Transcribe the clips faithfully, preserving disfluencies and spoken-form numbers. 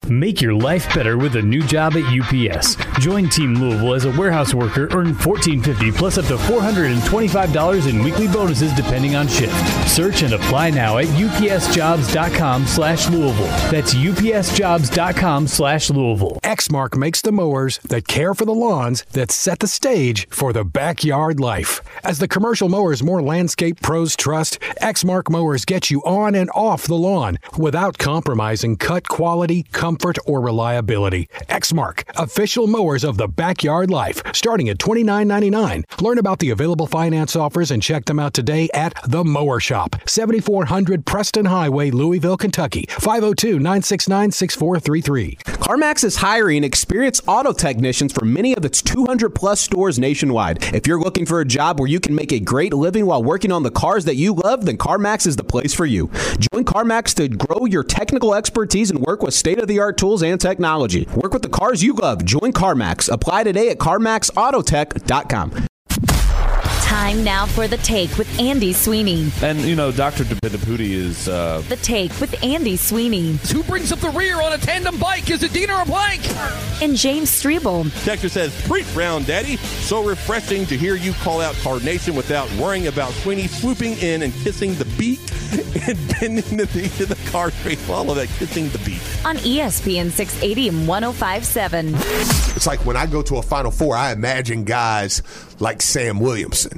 Make your life better with a new job at U P S. Join Team Louisville as a warehouse worker. Earn fourteen fifty plus up to four hundred twenty-five dollars in weekly bonuses depending on shift. Search and apply now at upsjobs.com slash Louisville. That's upsjobs.com slash Louisville. Exmark makes the mowers that care for the lawns that set the stage for the backyard life. As the commercial mowers more landscape pros trust, Exmark mowers get you on and off the lawn without compromising cut quality, comfort, or reliability. Exmark, official mowers of the backyard life, starting at twenty-nine ninety-nine. Learn about the available finance offers and check them out today at The Mower Shop, seventy-four hundred Preston Highway, Louisville, Kentucky, five oh two, nine six nine, six four three three. CarMax is hiring experienced auto technicians for many of its two hundred plus stores nationwide. If you're looking for a job where you can make a great living while working on the cars that you love, then CarMax is the place for you. Join CarMax to grow your technical expertise and work with state-of-the-art tools and technology. Work with the cars you love. Join CarMax. Apply today at carmax autotech dot com. Time now for The Take with Andy Sweeney. And, you know, Doctor Dependapudi is... Uh... The Take with Andy Sweeney. Who brings up the rear on a tandem bike? Is it Dean or a Blank? And James Strebel. Texter says, preach brown, Daddy. So refreshing to hear you call out Card Nation without worrying about Sweeney swooping in and kissing the beak and bending the knee to the car straight. Follow that, kissing the beak. On E S P N six eighty and one oh five point seven. It's like when I go to a Final Four, I imagine guys like Sam Williamson.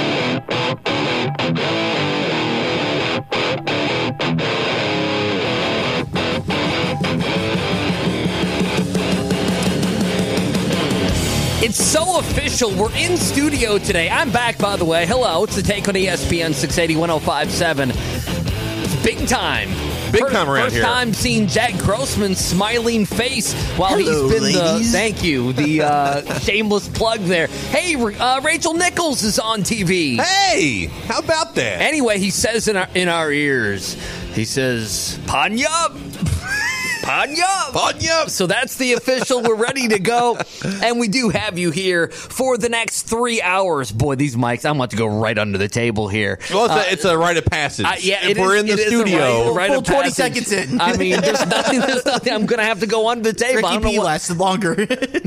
It's so official. We're in studio today. I'm back, by the way. Hello. It's The Take on E S P N six eighty, one oh five point seven. It's big time. Big first, time around first here. First time seeing Jack Grossman's smiling face while Hello, he's been ladies. the, thank you, the uh, shameless plug there. Hey, uh, Rachel Nichols is on T V. Hey, how about that? Anyway, he says in our, in our ears, he says, Panya. Panya! Panya! So that's the official. We're ready to go. And we do have you here for the next three hours. Boy, these mics, I'm about to go right under the table here. Well, it's, uh, a, it's a rite of passage. Uh, yeah, if it we're is, in the it is a studio. right, right Full of twenty passage. seconds in. I mean, there's nothing, there's nothing. I'm going to have to go under the table. I Ricky don't know P what- lasted longer.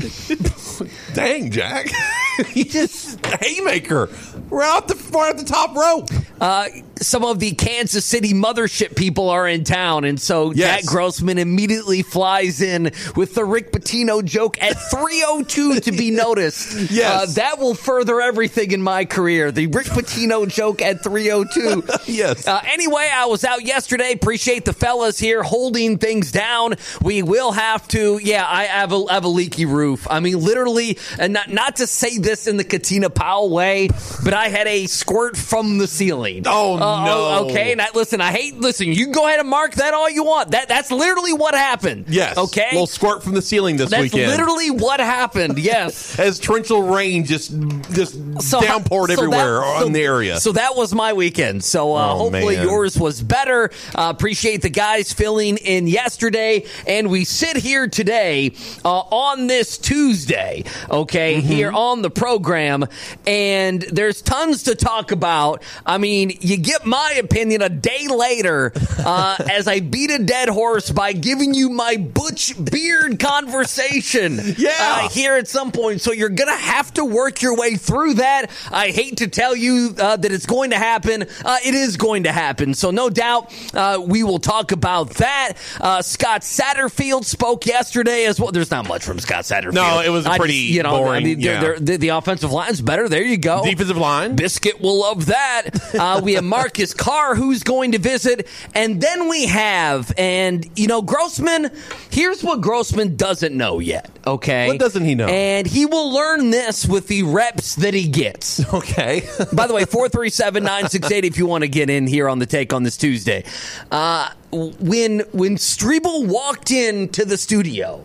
Dang, Jack. He just haymaker. Right off the, right off the top rope. Uh, some of the Kansas City mothership people are in town, and so Yes. Jack Grossman immediately flies in with the Rick Pitino joke at three oh two to be noticed. Yes. Uh, that will further everything in my career. The Rick Pitino joke at three oh two. Yes. Uh, anyway, I was out yesterday. Appreciate the fellas here holding things down. We will have to, yeah, I have a, have a leaky roof. I mean, literally, and not, not to say this in the Katina Powell way, but I had a squirt from the ceiling. Oh, Uh, no. Okay, and I, listen, I hate, listen, you can go ahead and mark that all you want. That That's literally what happened. Yes. Okay? A little squirt from the ceiling this That's weekend. literally what happened, yes. As torrential rain just just So- downpoured so everywhere that- on so- the area. So that was my weekend. So uh, Oh, hopefully man. yours was better. Uh, appreciate the guys filling in yesterday. And we sit here today uh, on this Tuesday, okay, Mm-hmm. here on the program. And there's tons to talk about. I mean, you get my opinion a day later uh, as I beat a dead horse by giving you my Butch Beard conversation Yeah. uh, here at some point. So you're going to have to work your way through that. I hate to tell you uh, that it's going to happen. Uh, it is going to happen. So no doubt uh, we will talk about that. Uh, Scott Satterfield spoke yesterday as well. There's not much from Scott Satterfield. No, it was a I pretty just, you know, boring, I mean, yeah. they're- they're- the offensive line's better. There you go. Defensive line. Biscuit will love that. Uh, we have Marcus Carr, who's going to visit. And then we have, and, you know, Grossman, here's what Grossman doesn't know yet, okay? What doesn't he know? And he will learn this with the reps that he gets. Okay. By the way, four three seven, nine six eight if you want to get in here on the Take on this Tuesday. Uh, when, when Strebel walked into the studio,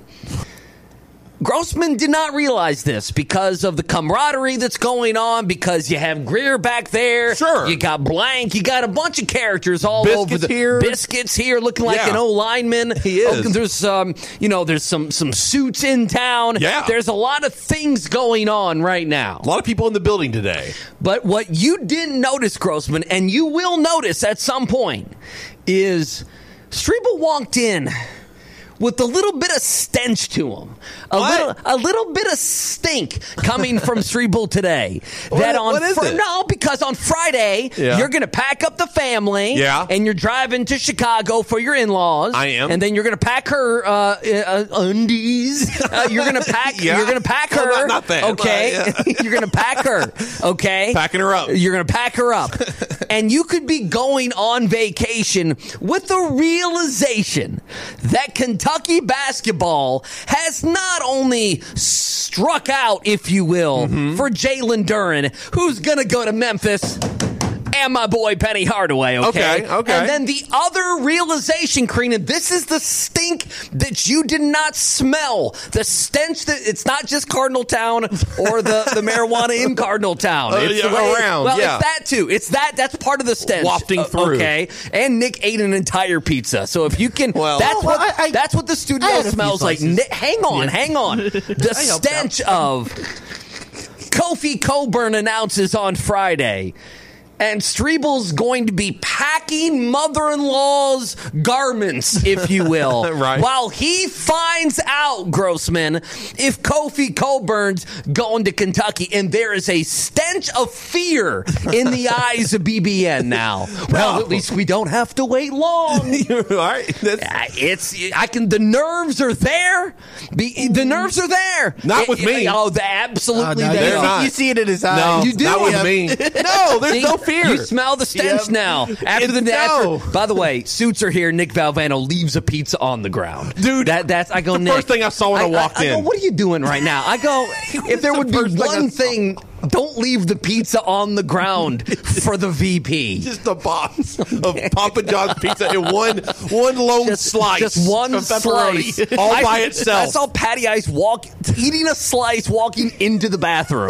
Grossman did not realize this because of the camaraderie that's going on, because you have Greer back there. Sure. You got Blank. You got a bunch of characters all Biscuit's over the here. Biscuits here looking like Yeah. an O-lineman. He is. Oh, there's um, you know, there's some some suits in town. Yeah. There's a lot of things going on right now. A lot of people in the building today. But what you didn't notice, Grossman, and you will notice at some point, is Strebel walked in with a little bit of stench to them. A What? little a little bit of stink coming from Strebel today. That What- on what is fr- it? No, because on Friday, Yeah. you're going to pack up the family. Yeah. And you're driving to Chicago for your in-laws. I am. And then you're going to pack her uh, uh, undies. Uh, you're going to pack Yeah. You're going to pack No, her. not- not that. Okay. Right, yeah. You're going to pack her. Okay. Packing her up. You're going to pack her up. And you could be going on vacation with the realization that Kentucky basketball has not only struck out, if you will, Mm-hmm. for Jalen Duren, who's going to go to Memphis, and my boy Penny Hardaway, okay? Okay, okay. And then the other realization, Karina, this is the stink that you did not smell. The stench that it's not just Cardinal Town or the, the marijuana in Cardinal Town. Uh, It's yeah, the way- around, Well, yeah. it's that too. It's that. That's part of the stench. Wafting Uh, through. Okay. And Nick ate an entire pizza. So if you can, Well- that's Well, what I- I- that's what the studio I had a few smells like. slices. Nick, hang on, hang on. The I helped stench of Kofi Coburn announces on Friday. And Strebel's going to be packing mother-in-law's garments, if you will, Right. while he finds out, Grossman, if Kofi Coburn's going to Kentucky. And there is a stench of fear in the eyes of B B N now. Well, at least we don't have to wait long. All right. That's, Uh, It's I can. The nerves are there. The, the nerves are there. Not with It- me. Oh, the, absolutely. Oh, no, they they're are. not. You see it in his eyes. no, you do? not with Yeah. me. No, there's See, no fear. You smell the stench Yep. now. After It's- the after, no. By the way, suits are here. Nick Valvano leaves a pizza on the ground. Dude, that that's I go. the Nick, first thing I saw when I walked I, I go, in. what are you doing right now? I go. If there the would be first thing I one saw. thing, don't leave the pizza on the ground for the V P. Just a box of Papa John's pizza in one one lone Just, slice. just one of pepperoni, slice, all I- by itself. I saw Patty Ice walk, eating a slice, walking into the bathroom.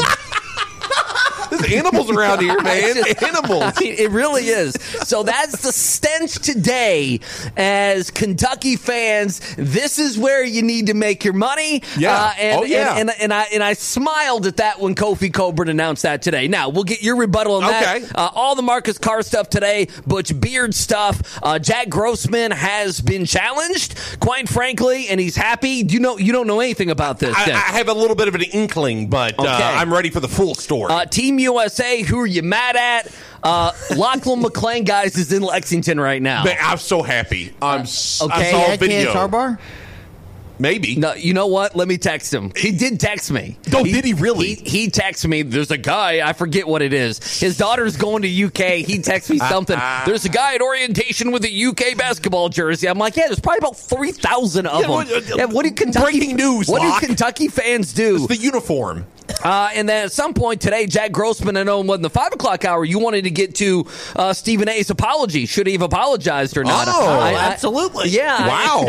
There's animals around here, man. It's just- Animals. I mean, it really is. So that's the stench today. As Kentucky fans, this is where you need to make your money. Yeah. Uh, and, Oh, yeah. And, and, and I and I smiled at that when Kofi Coburn announced that today. Now we'll get your rebuttal on Okay. that. Uh, all the Marcus Carr stuff today, Butch Beard stuff. Uh, Jack Grossman has been challenged, quite frankly, and he's happy. You know, you don't know anything about this. I, then. I have a little bit of an inkling, but uh, Okay. I'm ready for the full story. Uh, Team U S A, who are you mad at? Uh, Lachlan McClain, guys, is in Lexington right now. Man, I'm so happy. I'm. s- I Okay. saw a Ed video. Tar Bar? Maybe. No, you know what? Let me text him. He did text me. Oh, did he really? He, he texted me. There's a guy. I forget what it is. His daughter's going to U K. He texts me something. There's a guy at orientation with a U K basketball jersey. I'm like, yeah, there's probably about three thousand of Yeah, them. what- uh, Yeah, what do Kentucky, breaking news, What Locke. do Kentucky fans do? It's the uniform. Uh, and then at some point today, Jack Grossman, I know it wasn't the five o'clock hour, you wanted to get to uh, Stephen A's apology. Should he have apologized or not? Oh, I- I- absolutely. Yeah. Wow.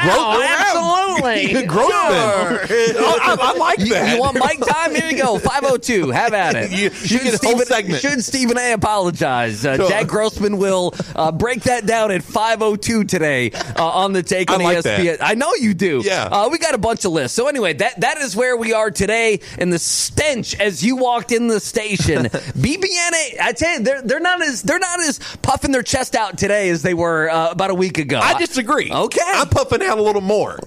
Wow, absolutely. Grossman. Oh, I, I like You, that. you want mic time? Here you go. five oh two. Have at it. You- you get a whole segment. Should Stephen A. apologize? Uh, Sure. Jack Grossman will uh, break that down at five oh two today uh, on the Take on I like E S P N. that. I know you do. Yeah. Uh, we got a bunch of lists. So anyway, that that is where we are today. And the stench as you walked in the station. B B N A, I tell you, they're they're not as they're not as puffing their chest out today as they were uh, about a week ago. I disagree. Okay. I'm puffing out a little more.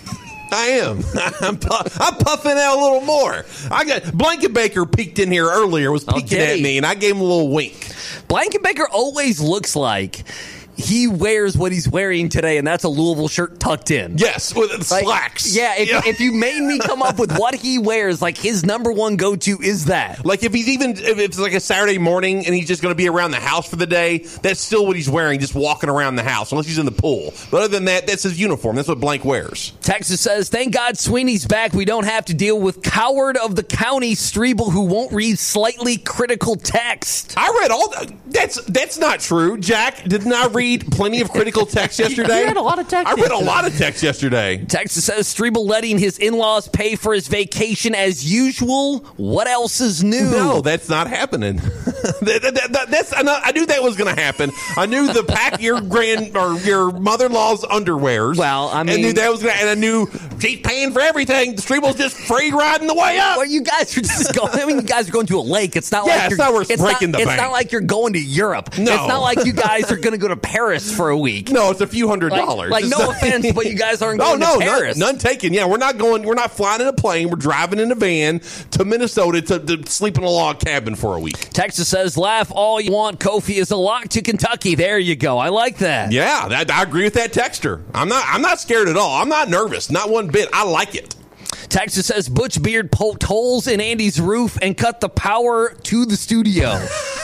I am. I'm, pu- I'm puffing out a little more. I got Blanket Baker peeked in here earlier, was peeking did at he? me, and I gave him a little wink. Blanket Baker always looks like he wears what he's wearing today, and that's a Louisville shirt tucked in. Yes, with Like, slacks. Yeah, if, if you made me come up with what he wears, like his number one go-to is that. Like if he's even if it's like a Saturday morning and he's just going to be around the house for the day, that's still what he's wearing, just walking around the house, unless he's in the pool. But other than that, that's his uniform. That's what Blank wears. Texas says, thank God Sweeney's back. We don't have to deal with coward of the county Strebel who won't read slightly critical text. I read all the, that's that's not true. Jack, didn't I read plenty of critical text yesterday? You read a lot of text I read a yesterday. lot of text yesterday. Texas says Strebel letting his in-laws pay for his vacation as usual. What else is new? No, that's not happening. that, that, that, that's I, know, I knew that was going to happen. I knew the pack your grand or your mother-in-law's underwears. Well, I I knew mean- that was going to, and I knew He's paying for everything. The Strebel's just free riding the way up. Well, you guys are just going. I mean, you guys are going to a lake. It's not Yeah, like it's you're, not worth it's breaking not, the It's bank. not like you're going to Europe. No. It's not like you guys are going to go to Paris for a week. No, it's a few hundred Like, dollars. like It's no not- offense, but you guys aren't No, going no, to Paris. none, none taken. Yeah, we're not going. We're not flying in a plane. We're driving in a van to Minnesota to, to sleep in a log cabin for a week. Texas says, laugh all you want. Kofi is a lock to Kentucky. There you go. I like that. Yeah, that, I agree with that texter. I'm not. I'm not scared at all. I'm not nervous. Not one bit. I like it. Texas says, Butch Beard poked holes in Andy's roof and cut the power to the studio.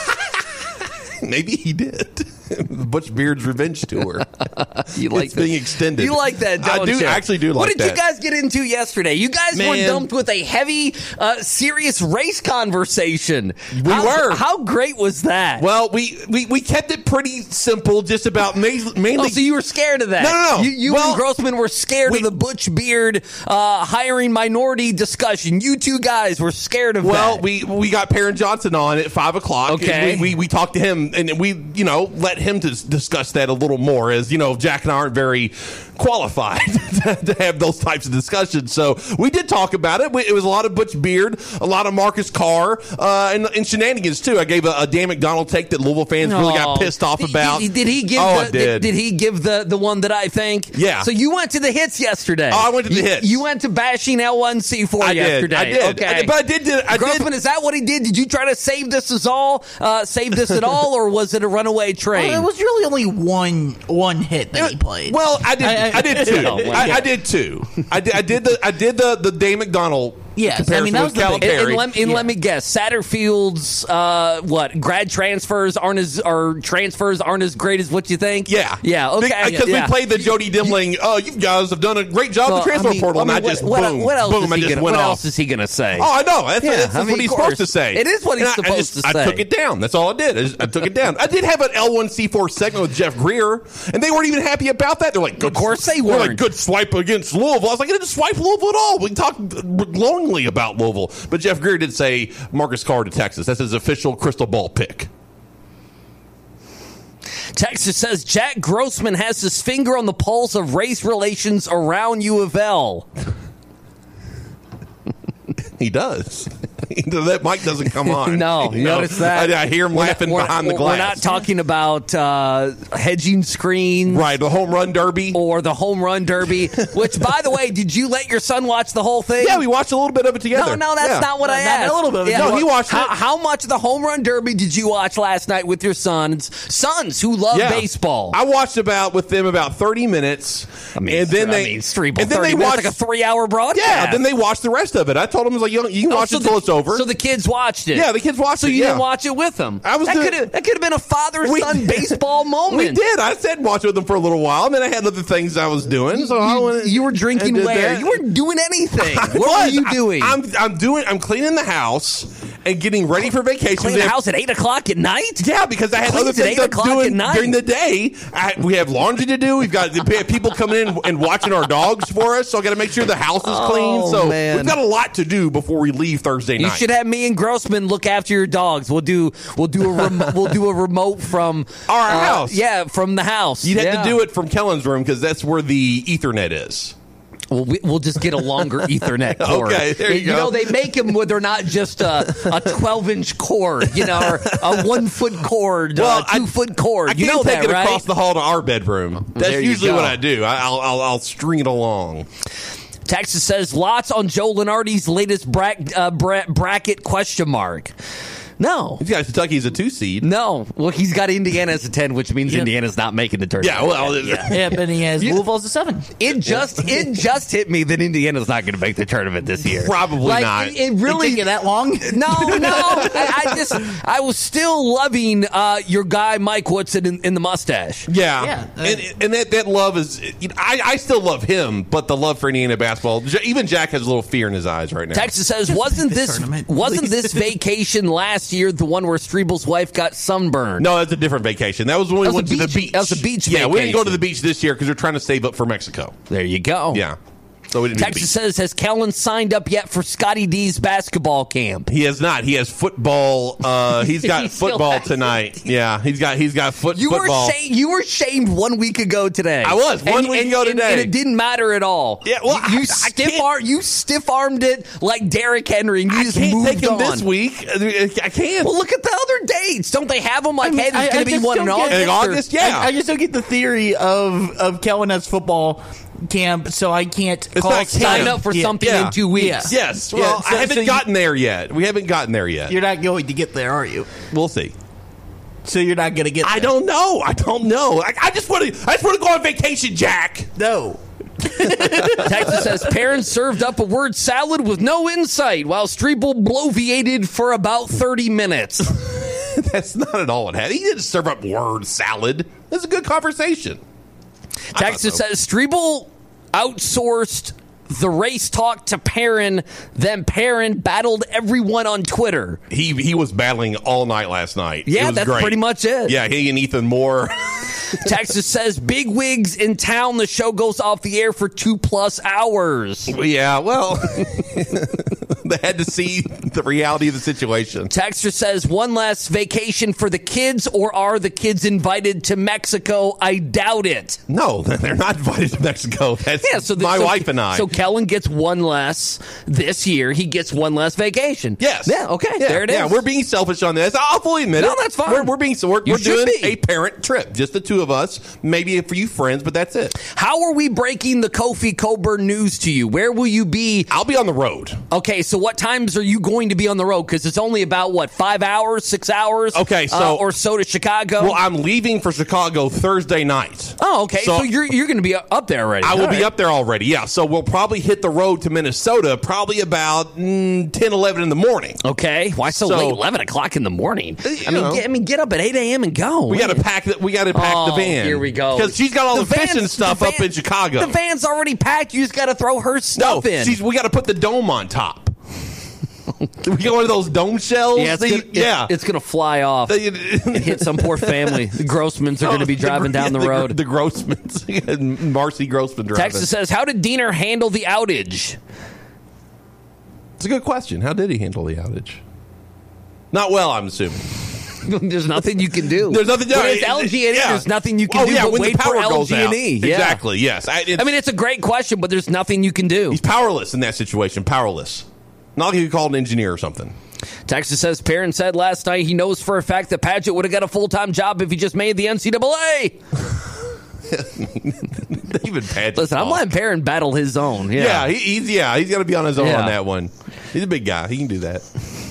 Maybe he did. Butch Beard's revenge tour. You like it's that? being extended. You like that, don't I do you? actually do like What did that. you guys get into yesterday? You guys were Man. dumped with a heavy, uh, serious race conversation. We how, were. How great was that? Well, we, we, we kept it pretty simple, just about ma- mainly. Oh, so you were scared of that? No, no, no. You, you Well, and Grossman were scared we- of the Butch Beard uh, hiring minority discussion. You two guys were scared of Well, that. we we got Perrin Johnson on at five o'clock. Okay. And we, we we talked to him, and we you know let him to discuss that a little more, as you know Jack and I aren't very qualified to have those types of discussions. So we did talk about it. We, it was a lot of Butch Beard, a lot of Marcus Carr, uh, and, and shenanigans too. I gave a, a Dan McDonald take that Louisville fans really got Oh. pissed off Did- about. Did, did he give? Oh, the, I did. Did he give the the one that I think? Yeah. So you went to the hits yesterday. Oh, I went to the You- hits. You went to bashing L one C four I yesterday. did. I did. Okay. I did. But I did. did I Grossman, did. is that what he did? Did you try to save this as all? Uh, save this at all, or was it a runaway train? Well, it was really only one one hit that he played. Well, I did. I, I- did two. Oh, well, I, yeah. I did two. I did. I did the. I did the the Dave McDonald. Yes, I comparison mean, that with was the big- And, and, Calipari. let, and Yeah. let me guess, Satterfield's uh, what grad transfers aren't as or transfers aren't as great as what you think. Yeah, yeah, okay. Because yeah. we played the Jody Dimling. Oh, you guys have done a great job Well, with the transfer I mean- portal, I mean, and I what- just what, boom, what else boom, is I he just gonna, went what off. else is he going to say? Oh, I know. That's, Yeah, that's, I that's mean, what he's of course. supposed to say. It is what he's And I- I supposed just- to I say. took it down. That's all I did. I, just, I took it down. I did have an L one C four segment with Jeff Greer, and they weren't even happy about that. They're like, good, Of course they they're weren't. like, good swipe against Louisville. I was like, I didn't swipe Louisville at all. We can talk glowingly about Louisville. But Jeff Greer did say Marcus Carr to Texas. That's his official crystal ball pick. Texas says Jack Grossman has his finger on the pulse of race relations around U of L. He does. That mic doesn't come on. No, you know? notice that? I, I hear him We're laughing not- we're- behind the we're- glass. We're not talking about uh, hedging screens. Right, the home run derby. Or the home run derby, which, by the way, did you let your son watch the whole thing? Yeah, we watched a little bit of it together. No, no, that's Yeah. not what I Not- not asked. a little bit of it. No, he watched how, it. How much of the home run derby did you watch last night with your sons? Sons who love Yeah. baseball. I watched about with them about thirty minutes, I mean, and then I they mean, Strebel, and then thirty they minutes, watched like a three-hour broadcast. Yeah, then they watched the rest of it. I told them I was like, you, you can Oh, watch so it the- until it's over. So the kids watched it. Yeah, the kids watched so it, you yeah. didn't watch it with them. I was that doing- could have that could have been a father-son We- baseball moment. we did. I said watch it with them for a little while. I mean, I had other things I was doing. So I You, went, you were drinking I did where? that. You weren't doing anything. I What were was. you doing? I, I'm I'm doing. I'm cleaning the house and getting ready for vacation. Cleaning the house at eight o'clock at night. Yeah, because I had Cleans other at things eight I'm o'clock at doing night. during the day. I, we have laundry to do. We've got people coming in and watching our dogs for us. So I got to make sure the house is clean. Oh, So man. we've got a lot to do before we leave Thursday You night. should have me and Grossman look after your dogs. We'll do we'll do a rem- we'll do a remote from Our uh, house. Yeah, from the house. You'd have Yeah. to do it from Kellen's room because that's where the Ethernet is. Well, we, we'll just get a longer Ethernet cord. Okay, there you go. know, they make them where they're not just a, a twelve-inch cord, you know, or a one-foot cord, Well, a two-foot cord. I you can't know take that, it right? across the hall to our bedroom. That's There you usually go. what I do. I, I'll, I'll I'll string it along. Texas says lots on Joe Lenardi's latest bra- uh, bra- bracket question mark. No. He's got Kentucky's a two seed. No. Well, he's got Indiana as a ten, which means Yeah. Indiana's not making the tournament. Yeah, well, Yeah, but he has Louisville's a seven. It just it just hit me that Indiana's not going to make the tournament this year. Probably like, not. It, it really Take you that long? No, no. I, I just I was still loving uh, your guy Mike Woodson in, in the mustache. Yeah, Yeah, uh, and, and that, that love is. You know, I I still love him, but the love for Indiana basketball. J- Even Jack has a little fear in his eyes right now. Texas says wasn't this tournament, wasn't please. this vacation last year the one where Strebel's wife got sunburned? No, that's a different vacation. That was when we That was went a to the beach- beach. that was a beach Yeah, we didn't go to vacation. the beach this year because we're trying to save up for Mexico. There you go. Yeah. So we didn't do the Texas beat. says, has Kellen signed up yet for Scotty D's basketball camp? He has not. He has football. Uh, he's got He still football has- tonight. Yeah, he's got he's got foot You football. were shamed. You were shamed one week ago today. I was, one And- week and- ago and- today. and it didn't matter at all. Yeah, well, you, you I- I stiff can't- arm, you stiff armed it like Derrick Henry. And you I just can't moved take him on. this week. I can't. Well, look at the other dates. Don't they have them? Like, I mean, hey, there's I- going I to be just one in don't August. get- In or- August, yeah. I, I just don't get the theory of of Kellen has football camp, so I can't It's call not Sign camp. up for Yeah. something Yeah. in two weeks. Yeah. Yes. Yeah, Well, so- I haven't so you- gotten there yet. We haven't gotten there yet. You're not going to get there, are you? We'll see. So you're not going to get there. I don't know. I don't know. I, I just want to. I just want to go on vacation, Jack. know. Texas says parents served up a word salad with no insight while Strebel bloviated for about thirty minutes. That's not at all what happened. He didn't serve up word salad. That's a good conversation. Texas so. says Strebel outsourced the race talk to Perrin, then Perrin battled everyone on Twitter. He he was battling all night last night. Yeah, It was that's great. pretty much it. Yeah, he and Ethan Moore. Texas says big wigs in town. The show goes off the air for two plus hours. Yeah, well, they had to see the reality of the situation. Texter says one last vacation for the kids, or are the kids invited to Mexico? I doubt it. No, they're not invited to Mexico. That's Yeah, so the, my so- wife and I. So Kellen gets one less this year. He gets one less vacation. Yes. Yeah. Okay. Yeah, there it is. Yeah, we're being selfish on this. I'll fully admit No, it. that's fine. We're, we're being so we're, You we're should doing be. a parent trip, just the two of us. Maybe a few friends, but that's it. How are we breaking the Kofi Coburn news to you? Where will you be? I'll be on the road. Okay, so what times are you going to be on the road? Because it's only about what five hours, six hours, Okay, so- uh, or so to Chicago. Well, I'm leaving for Chicago Thursday night. oh, okay. So, so- you're you're going to be up there already. I will All be right. up there already, yeah. So we'll probably hit the road to Minnesota probably about mm, ten, eleven in the morning. Okay, why so, So- late? Eleven o'clock in the morning. You I mean, know. get, I mean, get up at eight a.m. and go. We got to pack the, we got to pack Oh, the van. here we go. Because she's got all the, van's- fishing stuff the up van- in Chicago. The van's already packed. You just got to throw her no, stuff in. she's, we got to put the dome on top. We got one of those dome shells. yeah, it's that you- gonna, it's- yeah. it's, going to fly off They- and hit some poor family. The Grossmans are going to be The driving Gro- down the yeah, road. The, Grossmans. Marcy Grossman driving. Texas says, how did Diener handle the outage? It's a good question. How did he handle the outage? Not well, I'm assuming. There's nothing you can do. There's nothing. When it's L G and E, yeah. there's nothing you can oh, do yeah, but when wait the power for L goes G and E. out. Yeah. Exactly. Yes. I, it's, I mean, it's a great question, but there's nothing you can do. he's powerless in that situation. Powerless. Not like you could call an engineer or something. Texas says Perrin said last night he knows for a fact that Padgett would have got a full-time job if he just made the N C double A. Even Padgett. Listen, I'm talk. letting Perrin battle his own. Yeah. Yeah, he, he's yeah, he's got to be on his own Yeah. on that one. He's a big guy. He can do that.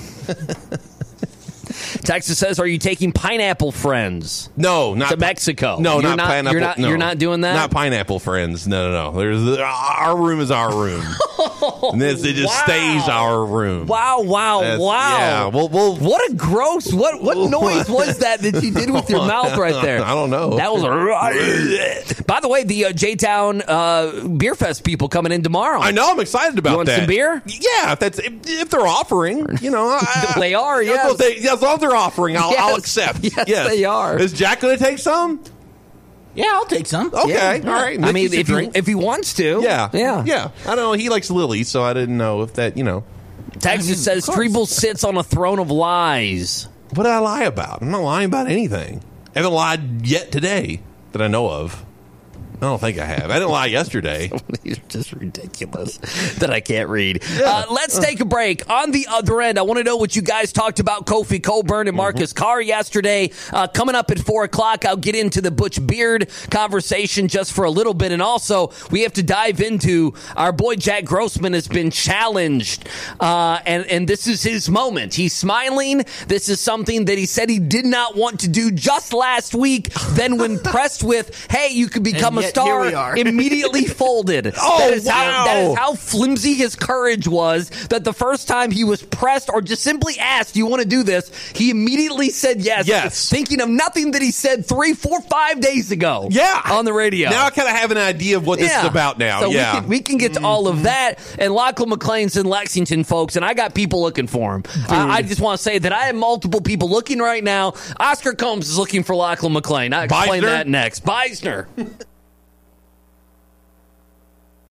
Texas says, are you taking pineapple friends No, not to Mexico? No, You're not, not, pineapple. You're not, no. you're not doing that? Not pineapple friends. No, no, no. There's our room is our room. And this it just Wow. stays our room. Wow, wow, That's- wow. Yeah, we'll, we'll What a gross, what what noise was that that you did with your mouth right there? I don't know. That was a... By the way, the uh, J-Town uh, Beer Fest people coming in tomorrow. I know. I'm excited about You want that. some beer? Yeah, if that's if, if they're offering, you know, I, They are, as yes. long as they- As long as they're offering, I'll, I'll Yes. accept. Yes, they are. Is Jack going to take some? Yeah, I'll take some. Okay, Yeah. all right. I Nick, mean, you should if he, drink. if he wants to. yeah, Yeah. yeah. I don't know. He likes Lily, so I didn't know if that. You know, Texas says Treble sits on a throne of lies. what did I lie about? I'm not lying about anything. I haven't lied yet today that I know of. I don't think I have. I didn't lie yesterday. These are just ridiculous that I can't read. Uh, let's take a break. On the other end, I want to know what you guys talked about Kofi Coburn and Marcus Mm-hmm. Carr yesterday. Uh, coming up at four o'clock, I'll get into the Butch Beard conversation just for a little bit. And also, we have to dive into our boy Jack Grossman has been challenged. Uh, and, and this is his moment. He's smiling. This is something that he said he did not want to do just last week. Then when pressed with, hey, you could become And a yet star, here we are. immediately folded. Oh, that is how, wow. that is how flimsy his courage was, that the first time he was pressed or just simply asked, do you want to do this? He immediately said yes. Yes. Thinking of nothing that he said three, four, five days ago. Yeah, On the radio. Now I kind of have an idea of what this Yeah. is about. Now, So yeah. we can, we can get to all of that. And Lachlan McLean's in Lexington, folks, and I got people looking for him. Uh, I just want to say that I have multiple people looking right now. Oscar Combs is looking for Lachlan McLean. I'll explain Beisner? that next. Beisner.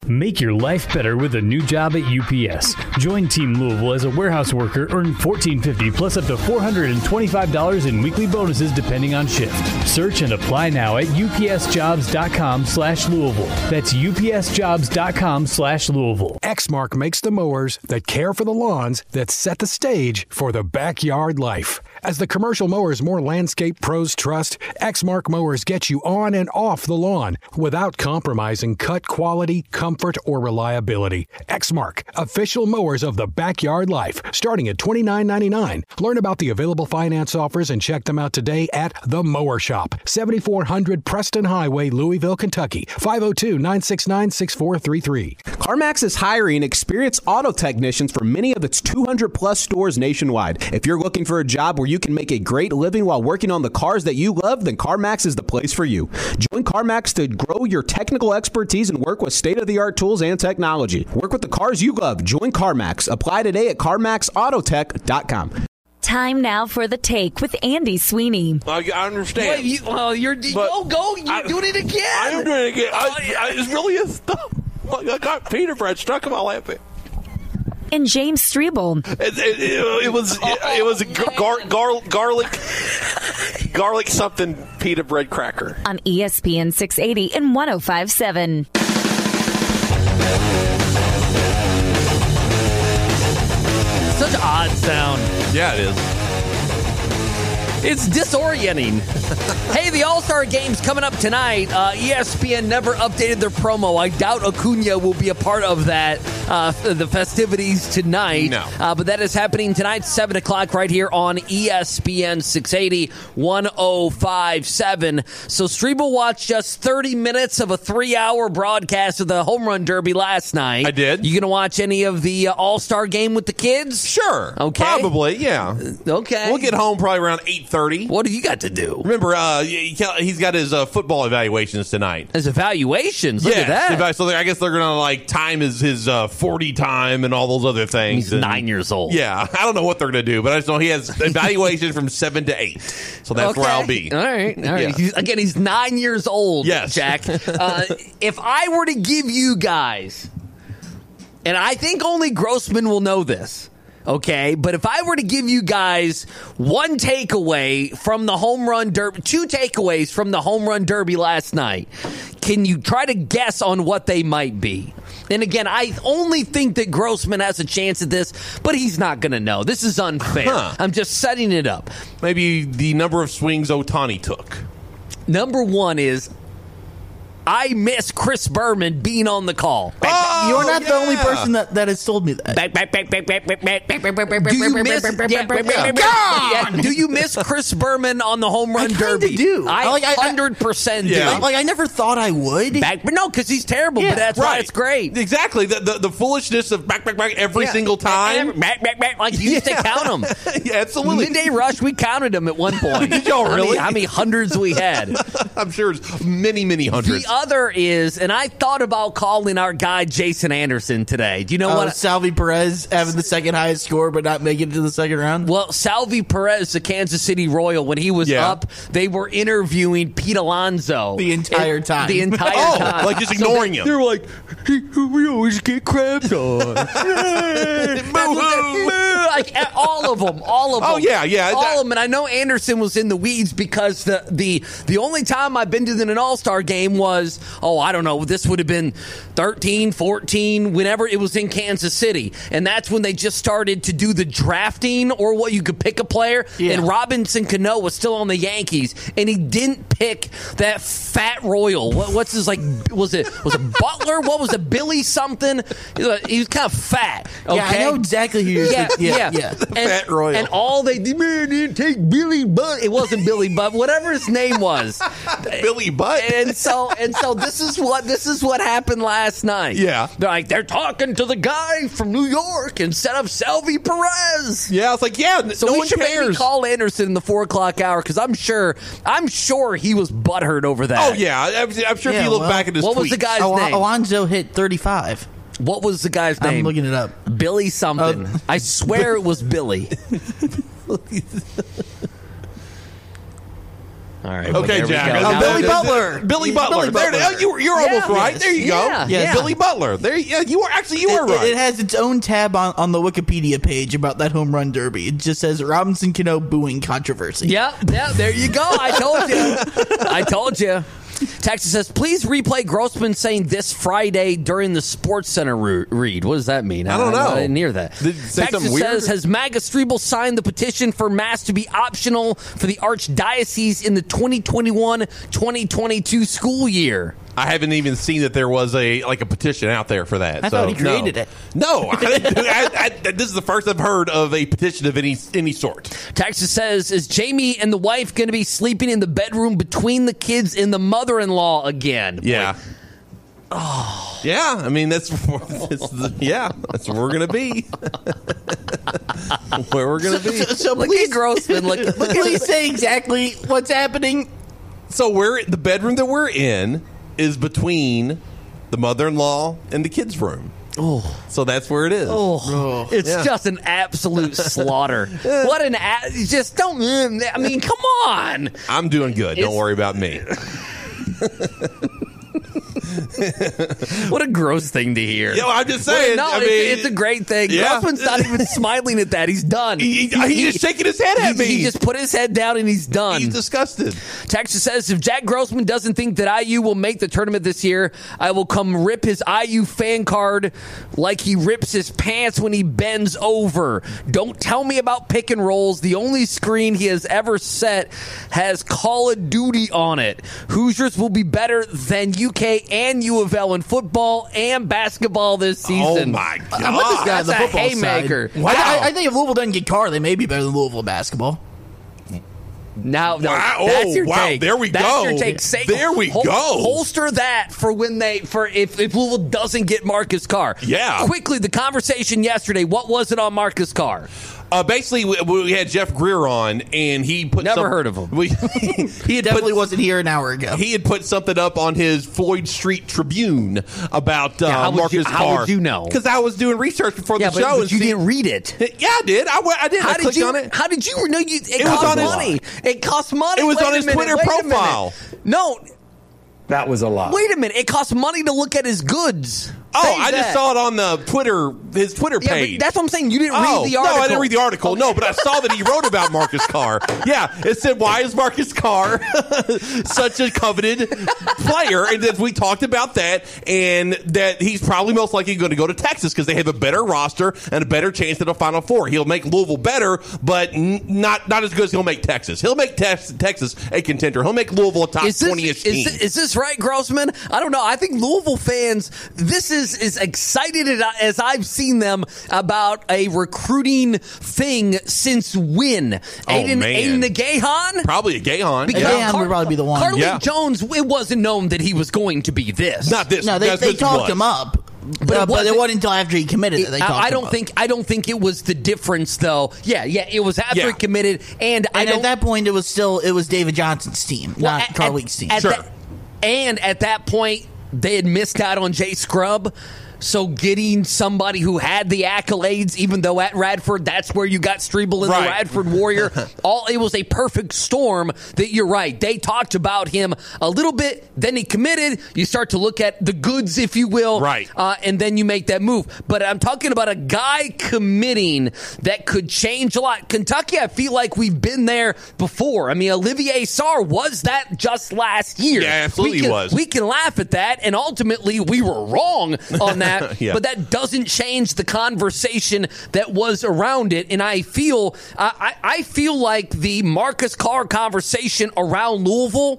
Make your life better with a new job at U P S. Join Team Louisville as a warehouse worker. Earn fourteen fifty plus up to four hundred twenty-five dollars in weekly bonuses depending on shift. Search and apply now at upsjobs.com slash Louisville. That's upsjobs.com slash Louisville. Exmark makes the mowers that care for the lawns that set the stage for the backyard life. As the commercial mowers more landscape pros trust, Exmark mowers get you on and off the lawn without compromising cut quality, comfort, or reliability. Exmark, official mowers of the backyard life, starting at twenty-nine ninety-nine. Learn about the available finance offers and check them out today at The Mower Shop, seventy-four hundred Preston Highway, Louisville, Kentucky, five oh two, nine six nine, six four three three. CarMax is hiring experienced auto technicians for many of its two hundred plus stores nationwide. If you're looking for a job where you can make a great living while working on the cars that you love, then CarMax is the place for you. Join CarMax to grow your technical expertise and work with state-of-the-art tools and technology. Work with the cars you love. Join CarMax. Apply today at CarMax Autotech dot com. Time now for The Take with Andy Sweeney. I, I understand. Wait, you, well, you're go go. You're I, doing it again. I am doing it again. I, I, it's really a stuff. I got pita bread stuck in my lap. And James Strebel. It, it, it, it was it, it was a gar, gar, garlic garlic something pita bread cracker On E S P N six eighty and one oh five point seven. Such an odd sound. Yeah, it is. It's disorienting. Hey, the All-Star Game's coming up tonight. Uh, E S P N never updated their promo. I doubt Acuna will be a part of that, uh, the festivities tonight. No. Uh, but that is happening tonight, seven o'clock, right here on E S P N six eighty, one oh five point seven. So Strebel watched just thirty minutes of a three-hour broadcast of the Home Run Derby last night. I did. You going to watch any of the uh, All-Star Game with the kids? Sure. Okay. Probably, yeah. Okay. We'll get home probably around eight thirty. What do you got to do? Remember, uh, he's got his uh, football evaluations tonight. His evaluations? Look yeah, at that. So I guess they're going to, like, time his, his uh, forty time and all those other things. He's and, nine years old. Yeah. I don't know what they're going to do, but I just know he has evaluations from seven to eight. So that's okay. where I'll be. All right. All right. Yeah. He's, again, he's nine years old, yes. Jack. Uh, if I were to give you guys, and I think only Grossman will know this, okay, but if I were to give you guys one takeaway from the home run derby, two takeaways from the home run derby last night, can you try to guess on what they might be? And again, I only think that Grossman has a chance at this, but he's not going to know. This is unfair. Huh. I'm just setting it up. Maybe the number of swings Ohtani took. Number one is, I miss Chris Berman being on the call. Oh, You're not yeah. the only person that, that has told me that. Do you miss? Yeah, yeah. Do you miss Chris Berman on the home run I kinda derby? do. I Like, I- hundred percent do. Yeah. Like, I never thought I would. Back, but no, because he's terrible. Yeah, but that's why it's great. Exactly. The, the the foolishness of back, back, back every Yeah. single time. Back, back, back, like you used Yeah. to count them. Yeah, absolutely. Midday Rush, we counted them at one point. Did y'all How many- really? How many hundreds we had? I'm sure it's many, many hundreds. The other is, and I thought about calling our guy Jason Anderson today. Do you know Oh, what? Salvi Perez having the second highest score but not making it to the second round? Well, Salvi Perez, the Kansas City Royal, when he was Yeah. up, they were interviewing Pete Alonso. The entire And- time. The entire Oh, time. like just ignoring they, him. They were like, "Hey, we always get crapped on. That's what they- like all of them, all of them. Oh, yeah, yeah. All That- of them. And I know Anderson was in the weeds because the, the, the only time I've been to an All-Star game was, oh, I don't know, this would have been thirteen, fourteen, whenever it was in Kansas City. And that's when they just started to do the drafting or what you could pick a player. Yeah. And Robinson Cano was still on the Yankees. And he didn't pick that fat Royal. What, what's his, like, was it was it Butler? What was it, Billy something? He was, he was kind of fat. Okay? Yeah, I know exactly who you're Yeah, thinking. yeah. Yeah, yeah. And, Fat Royal. and all they did, man, didn't take Billy Butt. It wasn't Billy Butt, whatever his name was. Billy Butt. And so and so this is what this is what happened last night. Yeah. They're like, they're talking to the guy from New York instead of Salvi Perez. Yeah, it's like, yeah, So no we one should maybe cares. call Anderson in the four o'clock hour because I'm sure I'm sure he was butthurt over that. Oh, yeah. I'm, I'm sure if Yeah, you look well, back at his What was tweets. the guy's Al- name? Alonzo hit thirty-five. What was the guy's name? I'm looking it up. Billy something. Uh, I swear it was Billy. All right. Okay, well, Jack. Now Uh, Billy that- Butler. Billy He's Butler. Billy There, Butler. oh, you were, you're Yeah. almost right. Yes. There you Yeah. go. Yeah. Billy Butler. There. Yeah, you were actually you were It, right. it has its own tab on, on the Wikipedia page about that home run derby. It just says Robinson Cano booing controversy. Yeah, yeah, there you go. I told you. I told you. Texas says, please replay Grossman saying this Friday during the Sports Center re- read. What does that mean? I don't know. I didn't hear that. Did it say Texas something weird? says, has MAGA Strebel signed the petition for Mass to be optional for the Archdiocese in the twenty twenty-one twenty twenty-two school year? I haven't even seen that there was a like a petition out there for that. I so, thought he created no. it. No, I, I, I, this is the first I've heard of a petition of any any sort. Texas says, is Jamie and the wife going to be sleeping in the bedroom between the kids and the mother-in-law again? Yeah. Oh. Yeah, I mean that's, that's the, yeah, that's where we're gonna be. Where we're gonna be. So, so Look please, at Grossman. Look, look at please say exactly what's happening. So we're the bedroom that we're in is between the mother-in-law and the kids' room. Oh, so that's where it is. Oh, it's Yeah. just an absolute slaughter. What an a- just don't. I mean, come on. I'm doing good. Don't It's- worry about me. What a gross thing to hear. Yo, I'm just What a- saying. no, I it's, mean, it's a great thing. yeah. Grossman's not even smiling at that. He's done. He, he, he's just shaking his head at he, me. he just put his head down and he's done. He's disgusted. Texas says, if Jack Grossman doesn't think that I U will make the tournament this year, I will come rip his I U fan card like he rips his pants when he bends over. Don't tell me about pick and rolls. The only screen he has ever set has Call of Duty on it. Hoosiers will be better than U K and U of L in football and basketball this season. Oh, my God. I'm with this guy on That's the a football haymaker. side. Wow. I, I think if Louisville doesn't get Carr, they may be better than Louisville in basketball. Now, no, Wow. that's Oh, your wow. take. There we that's go. Your take. Say, There we hol- go. Holster that for when they for if, if Louisville doesn't get Marcus Carr. Yeah. Quickly, the conversation yesterday. What was it on Marcus Carr? Uh, basically, we, we had Jeff Greer on, and he put Never some- heard of him. We, he had Definitely put, wasn't here an hour ago. He had put something up on his Floyd Street Tribune about uh, Yeah, how would Marcus you- Carr. how would you know? Because I was doing research before Yeah, the but, show. but and you see- didn't read it. Yeah, I did. I, went- I did. How I did clicked you? on it. How did you know? You, it, It was cost on his- money. It cost money. It was Wait on a his minute, Twitter wait a minute. profile. No. That was a lot. Wait a minute. It costs money to look at his goods. Oh, Say I just that. saw it on the Twitter, his Twitter Yeah, page. but that's what I'm saying. You didn't Oh, read the article. no, I didn't read the article. No, but I saw that he wrote about Marcus Carr. Yeah, it said, why is Marcus Carr such a coveted player? And then we talked about that, and that he's probably most likely going to go to Texas because they have a better roster and a better chance at a Final Four. He'll make Louisville better, but n- not not as good as he'll make Texas. He'll make tex- Texas a contender. He'll make Louisville a top Is this, twenty-ish is, team. this, is this right, Grossman? I don't know. I think Louisville fans, this is as excited as I've seen them about a recruiting thing since when? Oh, Aiden, man. Aiden Gahan? Probably a Gahan. Because- Gahan would probably be the one. Carly Yeah. Jones, it wasn't known that he was going to be this. Not this. No, they, That's they this talked was. him up. But But, it uh, but it wasn't- wasn't until after he committed that they talked I, I him don't up. think I don't think it was the difference though. Yeah, yeah, it was after Yeah. he committed, and, I And don't. at that point, it was still it was David Johnson's team, well, not at- Carl at- Week's team. at Sure. that- and at that point, they had missed out on Jay Scrub. So getting somebody who had the accolades, even though at Radford, that's where you got Strebel and Right. the Radford Warrior. All it was a perfect storm. That you're right. They talked about him a little bit, then he committed. You start to look at the goods, if you will, Right. uh, and then you make that move. But I'm talking about a guy committing that could change a lot. Kentucky, I feel like we've been there before. I mean, Olivier Sarr was that just last year. Yeah, absolutely we can, was. We can laugh at that, and ultimately we were wrong on that. Yeah. But that doesn't change the conversation that was around it. And I feel, I, I feel like the Marcus Carr conversation around Louisville,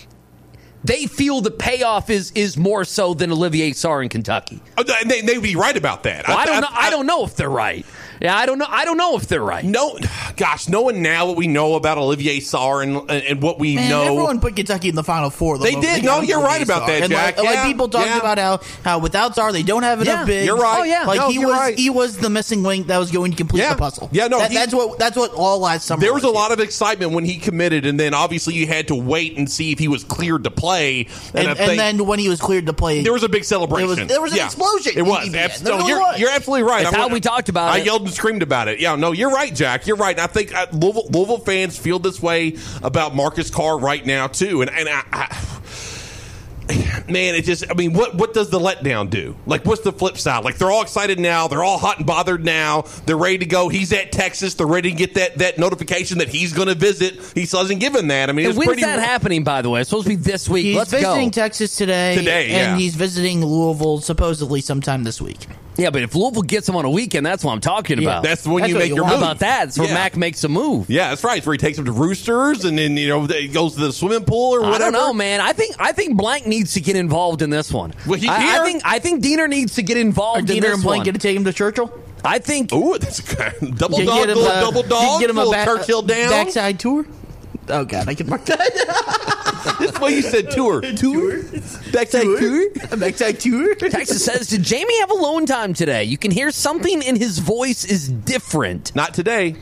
they feel the payoff is is more so than Olivier Sarr in Kentucky. Oh, They, they'd be right about that. Well, I don't know. I don't know if they're right. Yeah, I don't know. I don't know if they're right. No, gosh, knowing now what we know about Olivier Sarr and and what we Man, know. everyone put Kentucky in the Final Four. though, They when did. they No, got you're Olivier right about Sarr. that, and Jack. Like, Yeah. like people talked Yeah. about how, how without Sarr they don't have enough Yeah. bigs. You're right. Oh, yeah. Like No, he you're was right. he was the missing link that was going to complete Yeah. the puzzle. Yeah, no, That- he- that's what that's what all last summer. There was a was. lot of excitement when he committed, and then obviously you had to wait and see if he was cleared to play. and, I and think then when he was cleared to play, there was a big celebration. There was- there was an Yeah. explosion It in was. E B N. Abs- There no, really you're, was. you're absolutely right. That's I how went- we talked about I it. yelled and screamed about it. Yeah, no, you're right, Jack. You're right. And I think uh, Louisville, Louisville fans feel this way about Marcus Carr right now too. And and I, I man, it just, I mean, what what does the letdown do? Like, what's the flip side? Like, they're all excited now. They're all hot and bothered now. They're ready to go. He's at Texas. They're ready to get that, that notification that he's going to visit. He still hasn't given that. I mean, and it's when's pretty. that happening, by the way? It's supposed to be this week. He's Let's visiting go. Texas today. Today, yeah. And he's visiting Louisville supposedly sometime this week. Yeah, but if Louisville gets him on a weekend, that's what I'm talking Yeah. about. That's when That's you what make you your want. move. How about that? That's where Yeah. Mac makes a move. Yeah, that's right. It's where he takes him to Roosters, and then, you know, he goes to the swimming pool or whatever. I don't know, man. I think I think Blank needs to get involved in this one. Well, he's I, here. I think I think Diener needs to get involved Are in Diener this and Blank one. going to take him to Churchill? I think. Ooh, that's a double You dog, get him little a- double you dog, get him a little back- Churchill down. backside tour? Oh, God, I can mark that. That's why you said tour. Tour? Backside tour? A backside tour? Texas says, did Jamie have alone time today? You can hear something in his voice is different. Not today.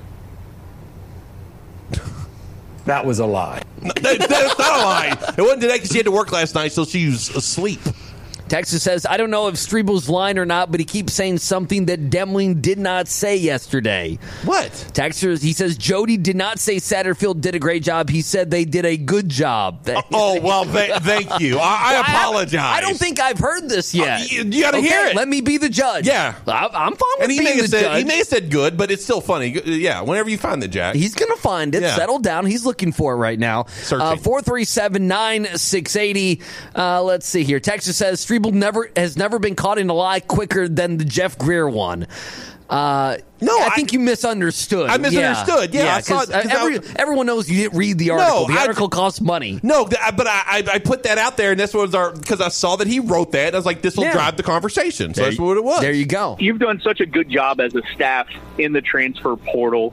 That was a lie. That, that's not a lie. It wasn't today because she had to work last night, so she was asleep. Texas says, I don't know if Strebel's lying or not, but he keeps saying something that Demling did not say yesterday. What? Texas, he says, Jody did not say Satterfield did a great job. He said they did a good job. Oh, well, th- thank you. I, I Well, apologize. I, I don't think I've heard this yet. Uh, you you got to Okay, hear it. Let me be the judge. Yeah. I, I'm fine with And he being may, the have said, judge. he may have said good, but it's still funny. Yeah, whenever you find the Jack. He's going to find it. Yeah. Settle down. He's looking for it right now. Searching. four three seven, nine six eight zero. Uh, let's see here. Texas says Strebel never has never been caught in a lie quicker than the Jeff Greer one. Uh, No, I, I- think you misunderstood. I misunderstood. Yeah, I saw it, 'cause every, I- everyone knows you didn't read the article. No, the I- article costs money. No, th- but I, I I put that out there, and this was our, because I saw that he wrote that. I was like, this will Yeah. drive the conversation. So There that's you- what it was. There you go. You've done such a good job as a staff in the transfer portal.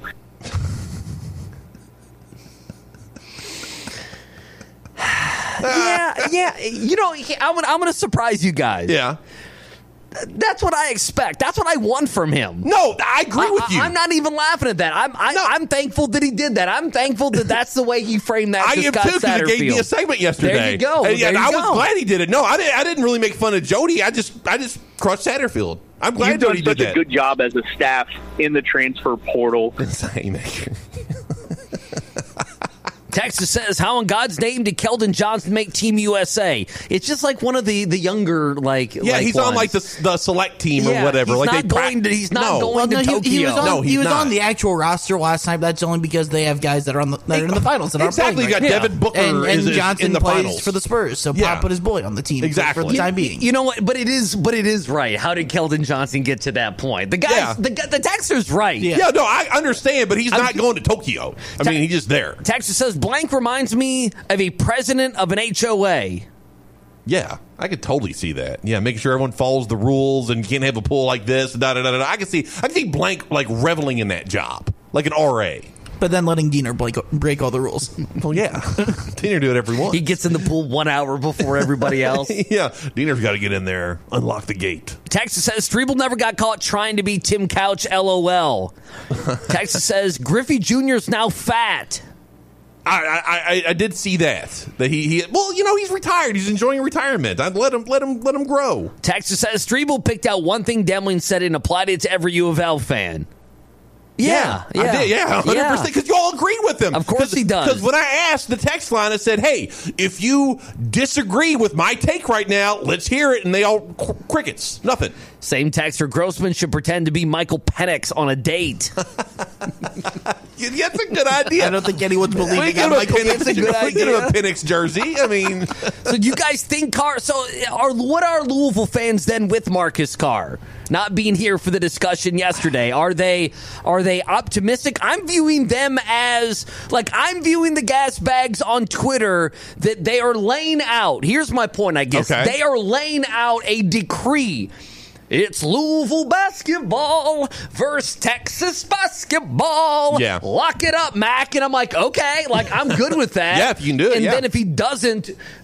yeah, yeah. You know, I'm gonna, I'm going to surprise you guys. Yeah. That's what I expect. That's what I want from him. No, I agree with I, you. I'm not even laughing at that. I'm I, No. I'm thankful that he did that. I'm thankful that that's the way he framed that. I to am Scott too, because it gave me a Satterfield. segment yesterday. There you go. And, yeah, There and you I was go. glad he did it. No, I didn't. I didn't really make fun of Jody. I just, I just crushed Satterfield. I'm glad You've done Jody did such a that. good job as a staff in the transfer portal. Texas says, how in God's name did Keldon Johnson make Team U S A? It's just like one of the, the younger, like Yeah, like he's on ones. like the the select team Yeah, or whatever. he's like not they pra- going to- he's not no. going Well, to no, he, Tokyo. he was on, No, he's he was not. on the actual roster last night. That's only because they have guys that are on the that are in the finals. That aren't Exactly, playing you got right now. Devin Booker and, and is- is Johnson in the plays finals. for the Spurs. So Yeah. Pop put his boy on the team Exactly. for, for the time being. You know what? But it is, but it is right. How did Keldon Johnson get to that point? The guys, Yeah. the the Texter's right. Yeah. Yeah, no, I understand, but he's I'm- not going to Tokyo. I Ta- mean, he's just there. Texas says blank reminds me of a president of an H O A. Yeah, I could totally see that. Yeah, making sure everyone follows the rules and you can't have a pool like this. Da, da, da, da. I can see, I can see Blank like reveling in that job, like an R A. But then letting Diener break, break all the rules. Well, yeah, Diener do it every once. He gets in the pool one hour before everybody else. Yeah, Diener's got to get in there, unlock the gate. Texas says Strebel never got caught trying to be Tim Couch. LOL. Texas says Griffey Junior's now fat. I, I, I, I did see that. That he, he, well, you know, he's retired. He's enjoying retirement. I'd let him, let him, let him grow. Texas says Strebel picked out one thing Demling said and applied it to every U of L fan. Yeah, yeah, I did, yeah, one hundred percent, because you all agreed with him. Of course he does. Because when I asked the text line, I said, hey, if you disagree with my take right now, let's hear it, and they all, cr- crickets, nothing. Same texter, Grossman should pretend to be Michael Penix on a date. Yeah, that's a good idea. I don't think anyone's We believing get on him a Michael Penix, Penix. we get him a Penix jersey. I mean, So you guys think Carr? So are what are Louisville fans then with Marcus Carr not being here for the discussion yesterday? Are they are they optimistic? I'm viewing them as like I'm viewing the gas bags on Twitter that they are laying out. Here's my point, I guess. Okay. They are laying out a decree. It's Louisville basketball versus Texas basketball. Yeah. Lock it up, Mac. And I'm like, okay, like I'm good with that. Yeah, if you can do it, And yeah. then if he doesn't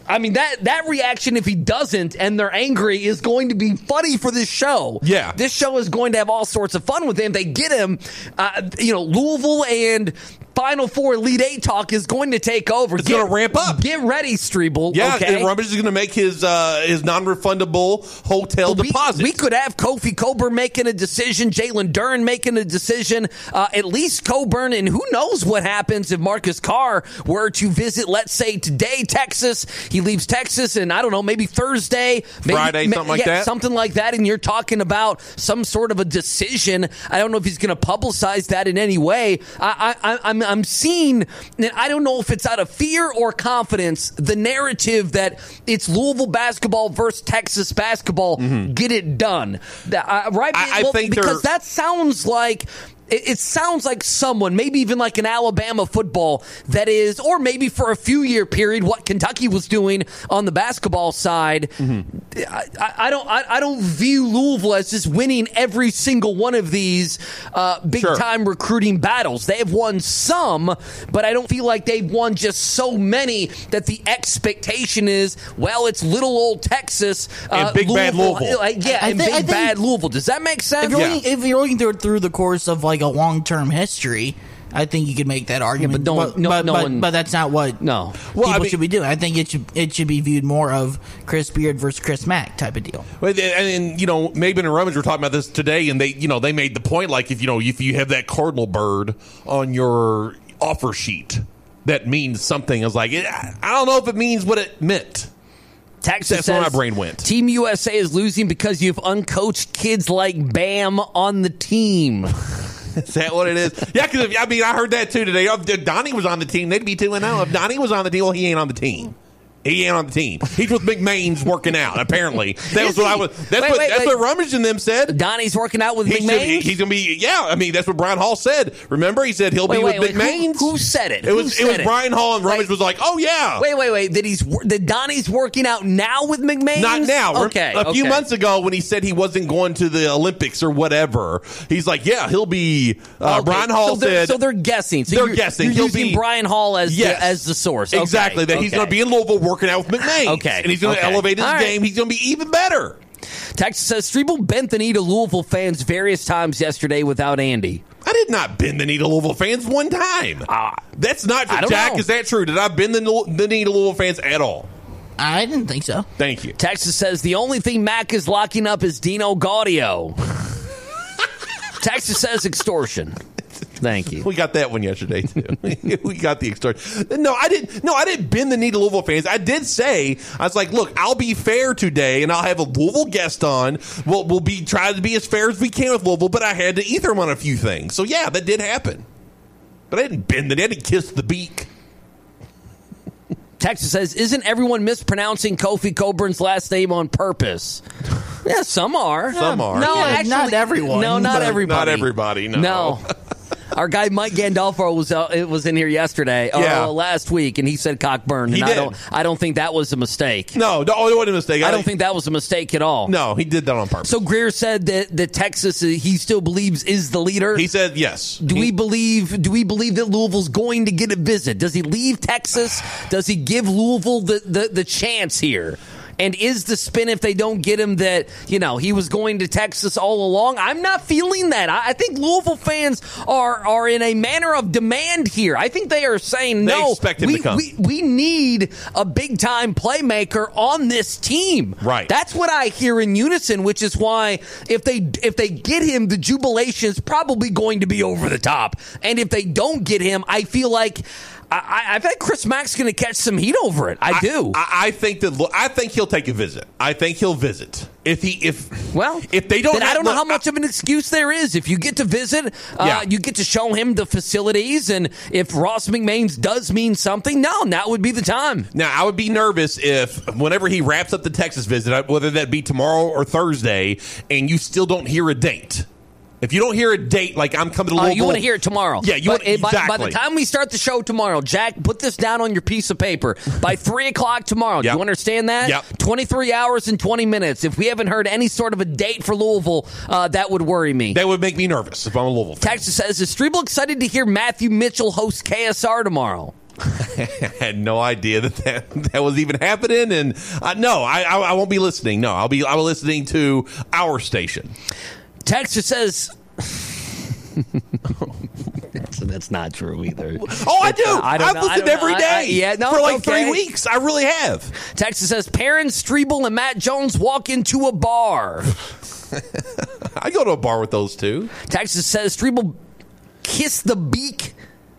I mean, that, that reaction, if he doesn't and they're angry, is going to be funny for this show. Yeah. This show is going to have all sorts of fun with him. They get him, uh, you know, Louisville and Final Four Elite Eight talk is going to take over. It's going to ramp up. Get ready, Strebel. Yeah, okay? and Rummage is going to make his uh, his non-refundable hotel we, deposit. We could have Kofi Coburn making a decision, Jalen Duren making a decision, uh, at least Coburn, and who knows what happens if Marcus Carr were to visit, let's say, today, Texas. He leaves Texas, and I don't know, maybe Thursday. Maybe, Friday, something like yeah, that. Something like that, and you're talking about some sort of a decision. I don't know if he's going to publicize that in any way. I, I, I'm, I'm seeing, and I don't know if it's out of fear or confidence, the narrative that it's Louisville basketball versus Texas basketball. Mm-hmm. Get it done. Uh, right? I, I well, think because that sounds like it sounds like someone, maybe even like an Alabama football that is, or maybe for a few year period, what Kentucky was doing on the basketball side. Mm-hmm. I, I don't, I, I don't view Louisville as just winning every single one of these uh, big sure. time recruiting battles. They have won some, but I don't feel like they've won just so many that the expectation is, well, it's little old Texas uh, and big Louisville, bad Louisville. Uh, yeah, I and th- big bad Louisville. Does that make sense? If you're, yeah. looking, if you're looking through, through the course of like a long-term history, I think you could make that argument. Yeah, but, don't, but, no, but, no but, one, but that's not what no. people well, I mean, should be doing. I think it should it should be viewed more of Chris Beard versus Chris Mack type of deal. And, and you know, Maben and Rummage were talking about this today, and they, you know, they made the point like if you know if you have that cardinal bird on your offer sheet, that means something. I was like, I don't know if it means what it meant. Texas That's says, where my brain went. Team U S A is losing because you have uncoached kids like Bam on the team. Is that what it is? Yeah, because I mean, I heard that too today. If Donnie was on the team, they'd be two and zero. If Donnie was on the team, well, he ain't on the team. He ain't on the team. He's with McMains working out. Apparently, that was what I was. That's wait, what wait, that's wait. what Rummage and them said. Donnie's working out with he's McMains. Gonna, he's gonna be. Yeah, I mean, that's what Brian Hall said. Remember, he said he'll wait, be wait, with wait, McMains. Who, who said it? It was who it was it? Brian Hall, and Rummage wait, was like, "Oh yeah." Wait, wait, wait. That he's that Donnie's working out now with McMains. Not now. Okay. A few okay. months ago, when he said he wasn't going to the Olympics or whatever, he's like, "Yeah, he'll be." Uh, okay. Brian Hall so said. So they're guessing. So they're you're, guessing. You're he'll using be Brian Hall as yes, the, as the source. Okay. Exactly. That okay. he's going to be in Louisville working out with McMains. Okay. And he's going to okay. elevate his All game. Right. He's going to be even better. Texas says Strebel bent the knee to Louisville fans various times yesterday without Andy. I did not bend the knee to Louisville fans one time. Uh, That's not true. Jack, know. is that true? Did I bend the, the knee to Louisville fans at all? I didn't think so. Thank you. Texas says the only thing Mac is locking up is Dino Gaudio. Texas says extortion. Thank you. We got that one yesterday too. We got the extortion. No, I didn't. No, I didn't bend the knee to Louisville fans. I did say I was like, look, I'll be fair today, and I'll have a Louisville guest on. We'll, we'll be trying to be as fair as we can with Louisville, but I had to ether him on a few things. So yeah, that did happen. But I didn't bend the knee. I didn't kiss the beak. Texas says, isn't everyone mispronouncing Kofi Coburn's last name on purpose? Yeah, some are. Some are. No, Yeah, actually, not everyone, No, not but- everybody. Not everybody, no. No. Our guy Mike Gandolfo was uh, it was in here yesterday, or Yeah. uh, last week, and he said Cockburn. He and did. I don't, I don't think that was a mistake. No, no, it wasn't a mistake. I don't think that was a mistake at all. No, he did that on purpose. So Greer said that, that Texas, uh, he still believes is the leader. He said yes. Do he, we believe? Do we believe that Louisville's going to get a visit? Does he leave Texas? Does he give Louisville the, the, the chance here? And is the spin if they don't get him that, you know, he was going to Texas all along? I'm not feeling that. I, I think Louisville fans are are in a manner of demand here. I think they are saying, They no, expect him we, to come. we we need a big-time playmaker on this team. Right. That's what I hear in unison, which is why if they if they get him, the jubilation is probably going to be over the top. And if they don't get him, I feel like I, I think Chris Mack's going to catch some heat over it. I, I do. I, I think that. I think he'll take a visit. I think he'll visit if he if well if they don't. Then have, I don't know look, how much I, of an excuse there is. If you get to visit, uh, Yeah. you get to show him the facilities, and if Ross McMains does mean something, no, now would be the time. Now I would be nervous if whenever he wraps up the Texas visit, whether that be tomorrow or Thursday, and you still don't hear a date. If you don't hear a date, like I'm coming to Louisville. Uh, you want to hear it tomorrow. Yeah, you but, want, uh, by, exactly. by the time we start the show tomorrow, Jack, put this down on your piece of paper. By three o'clock tomorrow, do Yep. you understand that? Yep. twenty-three hours and twenty minutes. If we haven't heard any sort of a date for Louisville, uh, that would worry me. That would make me nervous if I'm a Louisville fan. Texas says, is Strebel excited to hear Matthew Mitchell host K S R tomorrow? I had no idea that that, that was even happening, and uh, no, I, I I won't be listening. No, I'll be I'll be listening to our station. Texter says. So that's not true either. Oh, I do. Uh, I don't I've know. listened I don't every know. day I, I, yeah, no, for like okay. three weeks. I really have. Texas says, Perrin, Strebel, and Matt Jones walk into a bar. I go to a bar with those two. Texas says, Strebel kiss the beak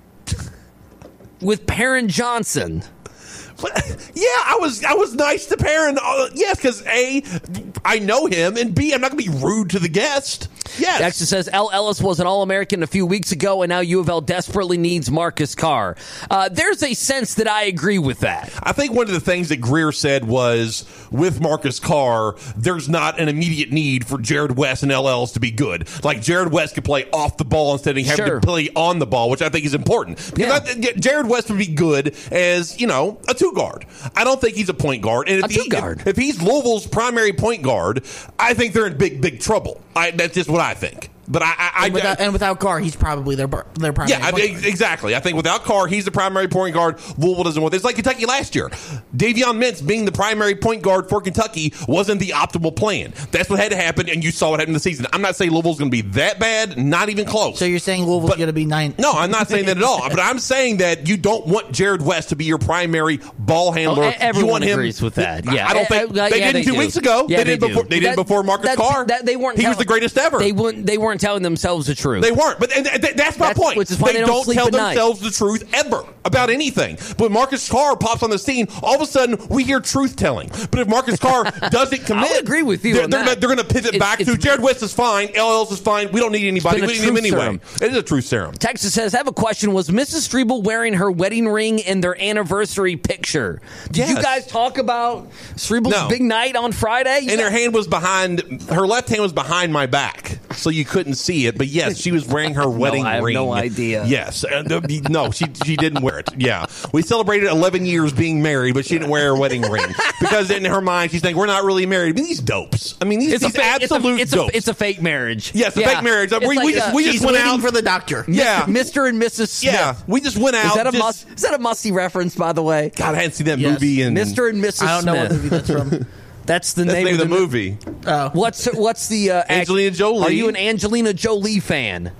with Perrin Johnson. But, yeah, I was I was nice to Perrin. Uh, yes, because A, I know him, and B, I'm not going to be rude to the guest. Yes. Texas says, L. Ellis was an All-American a few weeks ago, and now U of L desperately needs Marcus Carr. Uh, there's a sense that I agree with that. I think one of the things that Greer said was, with Marcus Carr, there's not an immediate need for Jared West and L. Ellis to be good. Like, Jared West could play off the ball instead of having Sure. to play on the ball, which I think is important. Because Yeah. I, Jared West would be good as, you know, a two guard. I don't think he's a point guard. And if A two he, guard. If, if he's Louisville's primary point guard, I think they're in big, big trouble. I, that's just what I think. But I, I, and, without, I and without Carr, he's probably their bar- their primary. yeah, I point mean, guard. exactly. I think without Carr, he's the primary point guard. Louisville doesn't want this. It's like Kentucky last year. Davion Mintz being the primary point guard for Kentucky wasn't the optimal plan. That's what had to happen, and you saw what happened in the season. I'm not saying Louisville's going to be that bad, not even close. So you're saying Louisville's But- going to be nine? No, I'm not saying that at all. But I'm saying that you don't want Jared West to be your primary ball handler. Oh, everyone you want him, agrees with that. Yeah, I don't think Uh, uh, they yeah, did they two do. weeks ago. Yeah, they, did they before. do. They did That- before Marcus that- Carr. that- they weren't He tell- was the greatest ever. They weren't. They weren't telling themselves the truth. They weren't, but and, and that's my That's- point. which is why they, they don't, don't sleep tell at night. themselves the truth ever about anything. But Marcus Carr pops on the scene, all of a sudden we hear truth telling. But if Marcus Carr doesn't commit, I would agree with you They're, on they're, that. they're going to pivot It's- back it's- to Jared West is fine, L. Ellis is fine. We don't need anybody. been We a need him truth anyway. serum. It is a truth serum. Texas says, I have a question. Was Missus Strebel wearing her wedding ring in their anniversary picture? Did Yes. you guys talk about Strebel's No. big night on Friday? You And her guys- hand was behind, her left hand was behind my back, so you couldn't see it. But yes, she was wearing her wedding I have ring. no idea. Yes. Uh, no, she she didn't wear it. Yeah. We celebrated eleven years being married, but she didn't wear her wedding ring. Because in her mind, she's thinking, we're not really married. I mean, these dopes. I mean, these, It's a these fa- it's a- absolute it's a, dopes. it's a fake marriage. Yes, a Yeah. fake marriage. It's We, like we just, a- we She's just went waiting out. for the doctor. Yeah. Mister and Missus Smith. Yeah. We just went out. Is that a just, must? Is that a musty reference, by the way? God, I hadn't seen that Yes. movie in Mister and Missus I don't know what Smith. movie that's from. That's the That's name, the name of of the movie. Oh. What's what's the uh, act- Angelina Jolie. Are you an Angelina Jolie fan?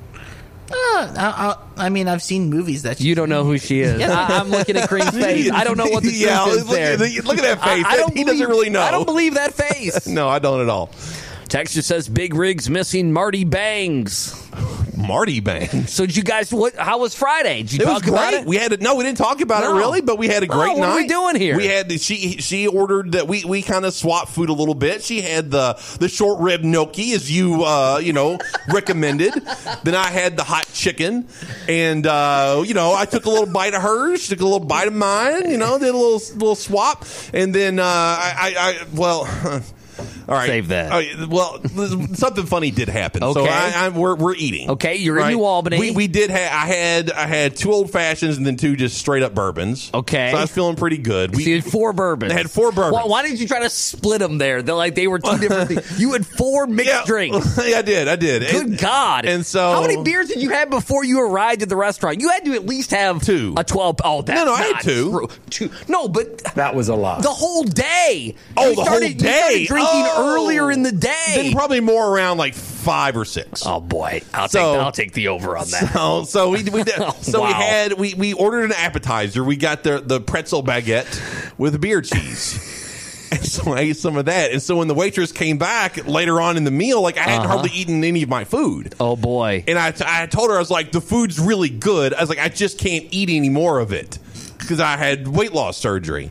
Uh, I, I, I mean, I've seen movies that You don't know who she is. Yes. I, I'm looking at Cream's face. I don't know what the truth Yeah, is look there. at the- look at that face. I, I don't He believe, doesn't really know. I don't believe that face. No, I don't at all. Texture says Big Rig's missing Marty Bangs. Marty Bangs. So did you guys? What? How was Friday? Did you It talk was great. about it? We had a, no, we didn't talk about No. it really, but we had a No, great what night. are we doing here? We had the, she she ordered that we we kind of swapped food a little bit. She had the the short rib gnocchi as you uh, you know recommended. Then I had the hot chicken, and uh, you know I took a little bite of hers. She took a little bite of mine. You know, did a little little swap, and then uh, I, I, I well. All right. Save that. Uh, well, something funny did happen. So Okay. I, I, we're we're eating. Okay, you're in New Albany. We we did have. I had I had two old fashions and then two just straight up bourbons. Okay. So I was feeling pretty good. We So you had four bourbons. I had four bourbons. Why, why did you try to split them there? They're like they were two different things. You had four mixed yeah, drinks. yeah, I did. I did. Good and, God! And so how many beers did you have before you arrived at the restaurant? You had to at least have Two. A twelve. Oh, that's No, no, I had not two. true. Two. No, but That was a lie. the whole day. Oh, You the started, whole day. You started drinking Oh. earlier in the day. Then probably more around like five or six. Oh boy, I'll So- take I'll take the over on that. So, so we, we did, so we Wow. had we, we ordered an appetizer. We got the the pretzel baguette with beer cheese. And so I ate some of that. And so when the waitress came back later on in the meal, like I hadn't Uh-huh. hardly eaten any of my food. Oh boy. And I, I told her, I was like, the food's really good. I was like, I just can't eat any more of it because I had weight loss surgery.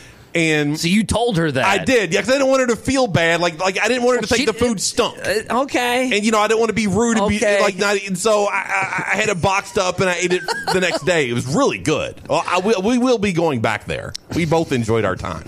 And So you told her that. I did, yeah, because I didn't want her to feel bad. Like, like I didn't want her to Well, think she- the food stunk. Uh, okay. And you know, I didn't want to be rude and Okay. be like not. And so I, I, I had it boxed up and I ate it the next day. It was really good. Well, I will, we will be going back there. We both enjoyed our time.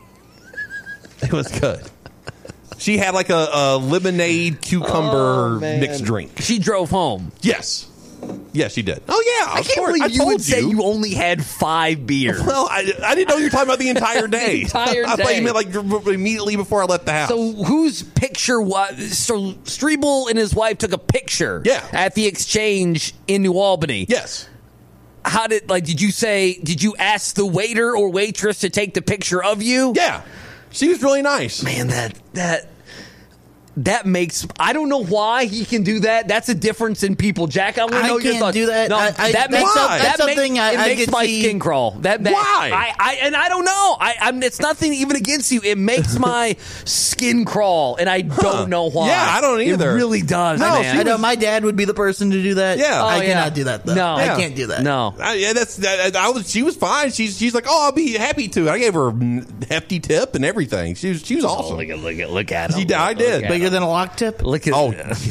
It was good. She had like a, a lemonade cucumber Oh, man. mixed drink. She drove home. Yes, yes, she did. Oh yeah, I of can't course. believe I you told would say you only had five beers. Well, I, I didn't know you were talking about the entire day. entire I thought day. you meant like immediately before I left the house. So whose picture was? So Strebel and his wife took a picture. Yeah. At the exchange in New Albany. yes. how did like? Did you say? Did you ask the waiter or waitress to take the picture of you? Yeah, she was really nice. Man, that that. That makes I don't know why he can do that. That's a difference in people, Jack. I want to know I your can't thoughts. do that. No, I- I- that that's makes some- that that's makes, something I- it I makes could my see- skin crawl. That, that Why? I, I and I don't know. I, I'm. It's nothing even against you. It makes my skin crawl, and I don't know why. Yeah, I don't either. It really does. No, man. she I know my dad would be the person to do that. Yeah. I Oh, yeah. cannot do that though. No. I Yeah. can't do that. No. I, yeah, that's that. I was. She was fine. She's she's like, oh, I'll be happy to. I gave her a hefty tip and everything. She was she was awesome. Oh, look at look at look at him. She- I Look did. at Bigger him. than a lock tip. Look at Oh, yeah.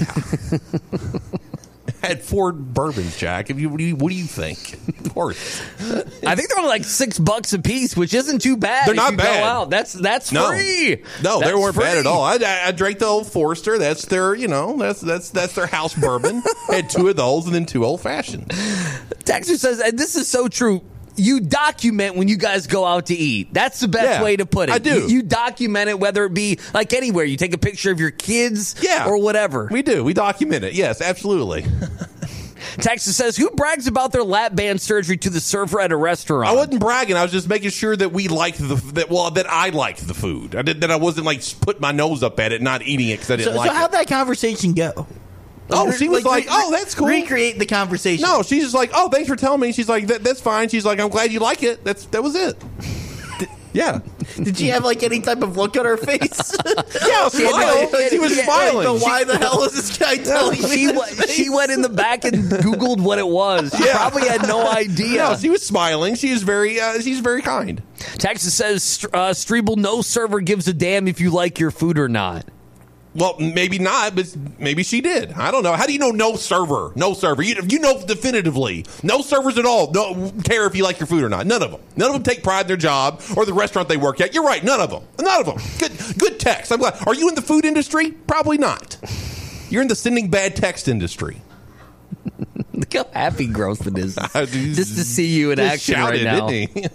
Had four bourbons, Jack. If you, what do you, what do you think? Of course. I think they're only like six bucks a piece, which isn't too bad. They're if not you bad. Go out. That's that's No, free. no, they That's weren't bad free. at all. I, I, I drank the old Forester. That's their, you know, that's that's that's their house bourbon. Had two of those and then two old fashions. Texter says, and this is so true. You document when you guys go out to eat. That's the best Yeah, way to put it. I do. You, you document it, whether it be like anywhere. You take a picture of your kids, Yeah, or whatever. We do. We document it. Yes, absolutely. Texter says, who brags about their lap band surgery to the server at a restaurant? I wasn't bragging. I was just making sure that we liked the that well that I liked the food. I did that. I wasn't like put my nose up at it, not eating it because I didn't So, like so it. how'd that conversation go? Oh, she was like, re- "Oh, that's cool." Recreate the conversation. No, she's just like, "Oh, thanks for telling me." She's like, that, "That's fine." She's like, "I'm glad you like it." That's that was it. Yeah. Did she have like any type of look on her face? Yeah, smile. She was smiling. So why the hell is this guy telling me? she, this w- face? she went in the back and Googled what it was. She Yeah. probably had no idea. No, she was smiling. She is very, uh, she's very kind. Texas says, uh, Strebel, no server gives a damn if you like your food or not. Well, maybe not, but maybe she did. I don't know. How do you know no server? No server. You, you know definitively. No servers at all. No care if you like your food or not. None of them. None of them take pride in their job or the restaurant they work at. You're right. None of them. None of them. Good, good text. I'm glad. Are you in the food industry? Probably not. You're in the sending bad text industry. Look how happy Grossman is. Just Just to see you in action right now. Didn't he?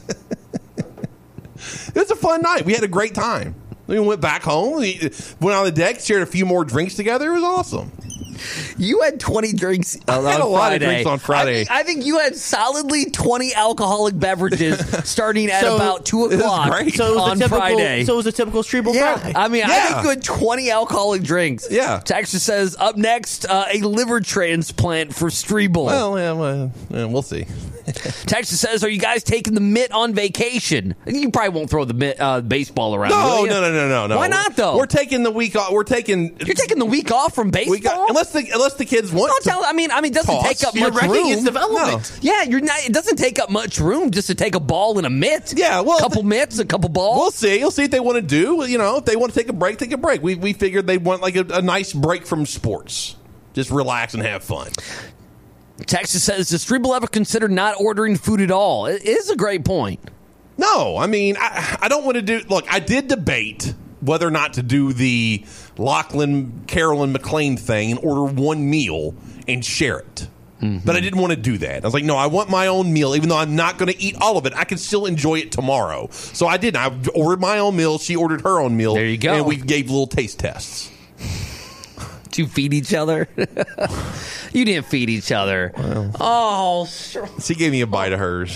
It was a fun night. We had a great time. We went back home. We went on the deck, shared a few more drinks together. It was awesome. You had twenty drinks on I had a lot Friday. of drinks on Friday. I think, I think you had solidly twenty alcoholic beverages starting at So, about two this is o'clock great. So it was on a typical, Friday. So it was a typical Strebel yeah, Friday. I mean, I Yeah. think you had twenty alcoholic drinks. Yeah. Texas says, up next, uh, a liver transplant for Strebel. Well, yeah, well, yeah, we'll see. Texas says, are you guys taking the mitt on vacation? You probably won't throw the mitt, uh, baseball around. No, will you? no, no, no, no, no. Why not, though? We're taking the week off. We're taking. You're taking the week off from baseball? We got, unless the unless the kids want. Don't to tell, I mean, I mean, it doesn't toss. take up You're much wrecking room. its development. Yeah, you're not. It doesn't take up much room just to take a ball and a mitt. Yeah, well, a couple mitts, a couple balls. We'll see. You'll see if they want to do. You know, if they want to take a break, take a break. We we figured they want like a, a nice break from sports, just relax and have fun. Texas says, does Strebel ever consider not ordering food at all? It is a great point. No, I mean, I, I don't want to do. Look, I did debate whether or not to do the Lachlan Carolyn McLean thing and order one meal and share it. Mm-hmm. But I didn't want to do that. I was like, no, I want my own meal, even though I'm not going to eat all of it. I can still enjoy it tomorrow. So I didn't. I ordered my own meal. She ordered her own meal. There you go. And we gave little taste tests. To feed each other? You didn't feed each other. Well, oh, sure. She gave me a bite of hers.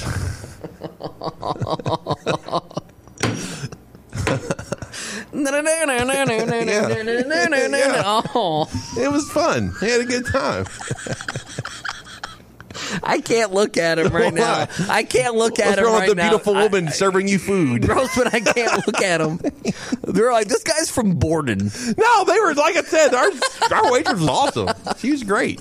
Oh. It was fun. We had a good time. I can't look at him right now. I can't look at What's him wrong right with the now. beautiful I- woman serving you food? Grossman, I can't look at him. They're like, this guy's from Borden. No, they were, like I said, our, our waitress was awesome. She was great.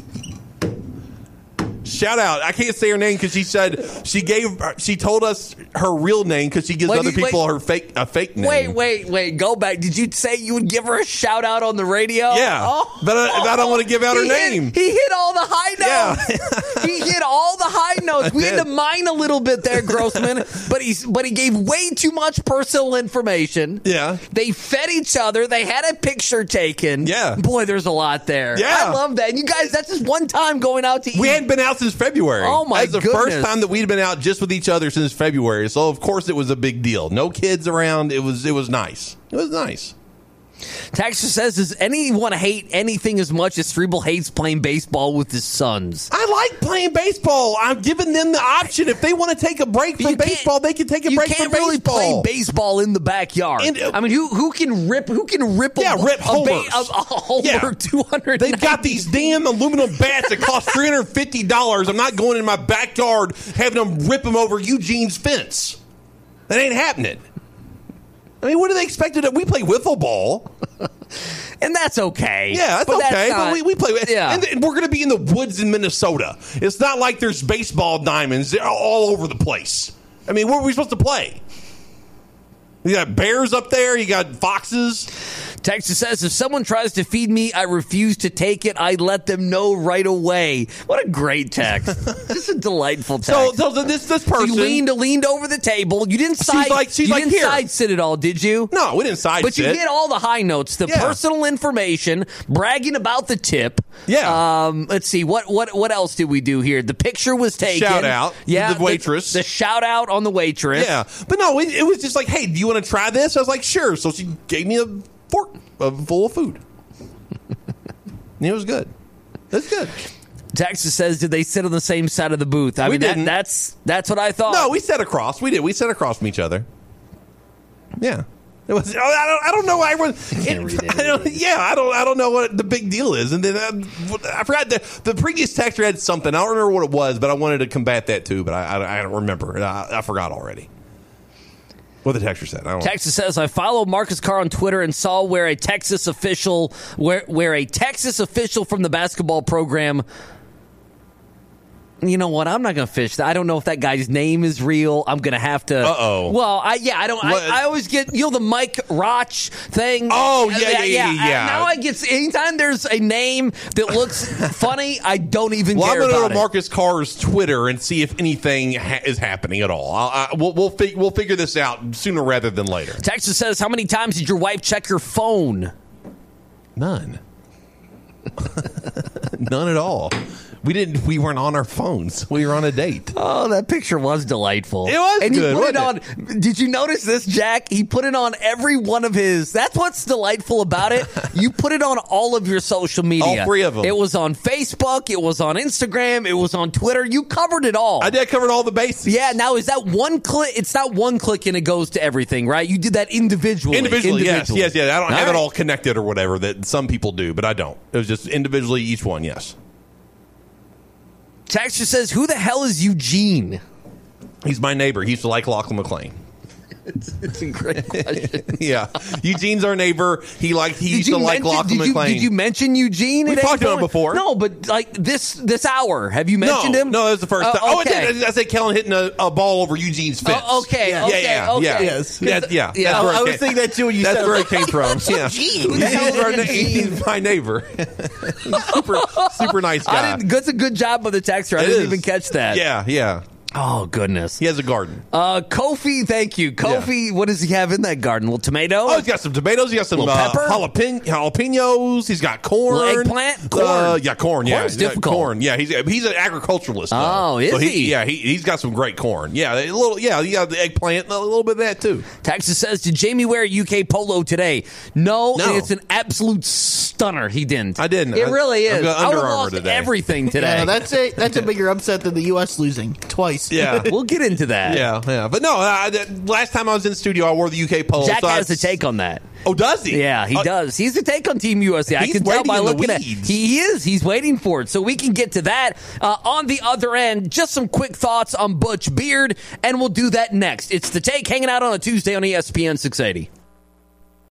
Shout out. I can't say her name because she said she gave, she told us her real name because she gives Wait, other wait, people wait. her fake, a fake name. Wait, wait, wait. Go back. Did you say you would give her a shout out on the radio? Yeah. Oh. But I, I don't want to give out her He hit- name. he hit all the high notes. Yeah. He hit all the high notes. I We had did. to mine a little bit there, Grossman. but he's but he gave way too much personal information. Yeah. They fed each other. They had a picture taken. Yeah. Boy, there's a lot there. Yeah. I love that. And you guys, that's just one time going out to eat. We hadn't been out since February. Oh, my That's the goodness. first time that we'd been out just with each other since February. So of course it was a big deal. No kids around. It was it was nice. It was nice. Texas says, does anyone hate anything as much as Strebel hates playing baseball with his sons? I like playing baseball. I'm giving them the option. If they want to take a break from baseball, they can take a you break can't from really baseball. play baseball in the backyard. And, uh, I mean, who who can rip who can rip Yeah, a, rip a, homers. ba- a, a homer Yeah. two hundred? They've got these damn aluminum bats that cost three hundred fifty dollars. I'm not going in my backyard having them rip them over Eugene's fence. That ain't happening. I mean, what do they expect to do? We play wiffle ball. And that's okay. Yeah, that's but okay. That's not, but we, we play. Yeah. And, and we're going to be in the woods in Minnesota. It's not like there's baseball diamonds. They're all over the place. I mean, where are we supposed to play? You got bears up there. You got foxes. Texas says, if someone tries to feed me, I refuse to take it. I let them know right away. What a great text. This is a delightful text. So, so this this person. You leaned, leaned over the table. You didn't side, She's like, she's you like, didn't here. side sit at all, did you? No, we didn't side But sit. you get all the high notes, the Yeah. personal information, bragging about the tip. Yeah. Um, let's see. What what what else did we do here? The picture was taken. Shout out to Yeah. the waitress. The, the shout out on the waitress. Yeah. But no, it, it was just like, hey, do you want to try this? I was like, sure. So she gave me a fork of, full of food. And it was good. It's good. Texas says, did they sit on the same side of the booth? I We mean, that, didn't. that's that's what I thought. No, we sat across. We did. We sat across from each other. Yeah. It was. I don't. I don't know. I, was, it, I don't. Yeah. I don't. I don't know what the big deal is. And then uh, I forgot the the previous texter had something. I don't remember what it was, but I wanted to combat that too. But I. I, I don't remember. I, I forgot already. What the texter said. I don't Texas says, I followed Marcus Carr on Twitter and saw where a Texas official, where where a Texas official from the basketball program. You know what? I'm not going to fish that. I don't know if that guy's name is real. I'm going to have to. Uh oh. Well, I yeah, I don't. I, I always get you know the Mike Roch thing. Oh yeah, yeah, yeah. yeah, yeah. Now I get anytime there's a name that looks funny, I don't even Well, care I'm going to about go to it. Marcus Carr's Twitter and see if anything ha- is happening at all. I'll, I, we'll we'll, fig- we'll figure this out sooner rather than later. Texas says, how many times did your wife check your phone? None. None at all. We didn't. We weren't on our phones. We were on a date. Oh, that picture was delightful. It was and good, he put it wasn't on. Did you notice this, Jack? He put it on every one of his. That's what's delightful about it. You put it on all of your social media. All three of them. It was on Facebook. It was on Instagram. It was on Twitter. You covered it all. I did cover all the bases. Yeah. Now is that one click? It's not one click and it goes to everything, right? You did that individually. Individually, individually. yes, yes, yeah. I don't All have right. it all connected or whatever that some people do, but I don't. It was just individually each one. Yes. Texture says, "Who the hell is Eugene?" He's my neighbor. He used to like Lachlan McClain. It's, it's a great question. Yeah, Eugene's our neighbor. He liked. He Did used you to like mention- Lachlan did you, McClain. Did you mention Eugene? We at any talked to him point? before. No, but like this this hour, have you mentioned no, him? No, that was the first Uh, time. Oh, I okay. did. I said Kellen hitting a, a ball over Eugene's fence. Oh, okay, Yeah, okay, yeah, yeah. okay. yeah. Yes. That- yeah. Yeah, That's where I it was came- thinking that too when you That's said where it. it came from. Yeah. Who the hell's He's our- Eugene? He's my neighbor. super, super nice guy. I didn't. That's a good job of the texter. I It didn't is. even catch that. Yeah, yeah. Oh goodness. He has a garden. Uh, Kofi, thank you, Kofi. What does he have in that garden? A little tomato. Oh, he's got some tomatoes. He got some Little uh, pepper? jalapeno, jalapenos. He's got corn. Little eggplant? Corn. Uh, yeah, corn. Yeah, Corn's He's got difficult. Corn. Yeah, he's he's an agriculturalist. Though. Oh, is so he? Yeah, he he's got some great corn. Yeah, a little. Yeah, you got the eggplant. A little bit of that too. Texas says, did Jamie wear a U K polo today? No, No. and it's an absolute stunner. He didn't. I didn't. It I- really I've is. got I would Under have Armour lost today. everything today. Yeah, that's a that's a bigger upset than the U S losing twice. Yeah. We'll get into that. Yeah, yeah, but no. Uh, that- last time I was in the studio, I wore the U K polo. Jack so has I- a take on that. Oh, does he? Yeah, he Uh, does. He's the take on Team U S A. I He's can tell waiting by in the looking at weeds. he, he is. He's waiting for it. So we can get to that. Uh, on the other end, just some quick thoughts on Butch Beard, and we'll do that next. It's the take hanging out on a Tuesday on E S P N six eighty.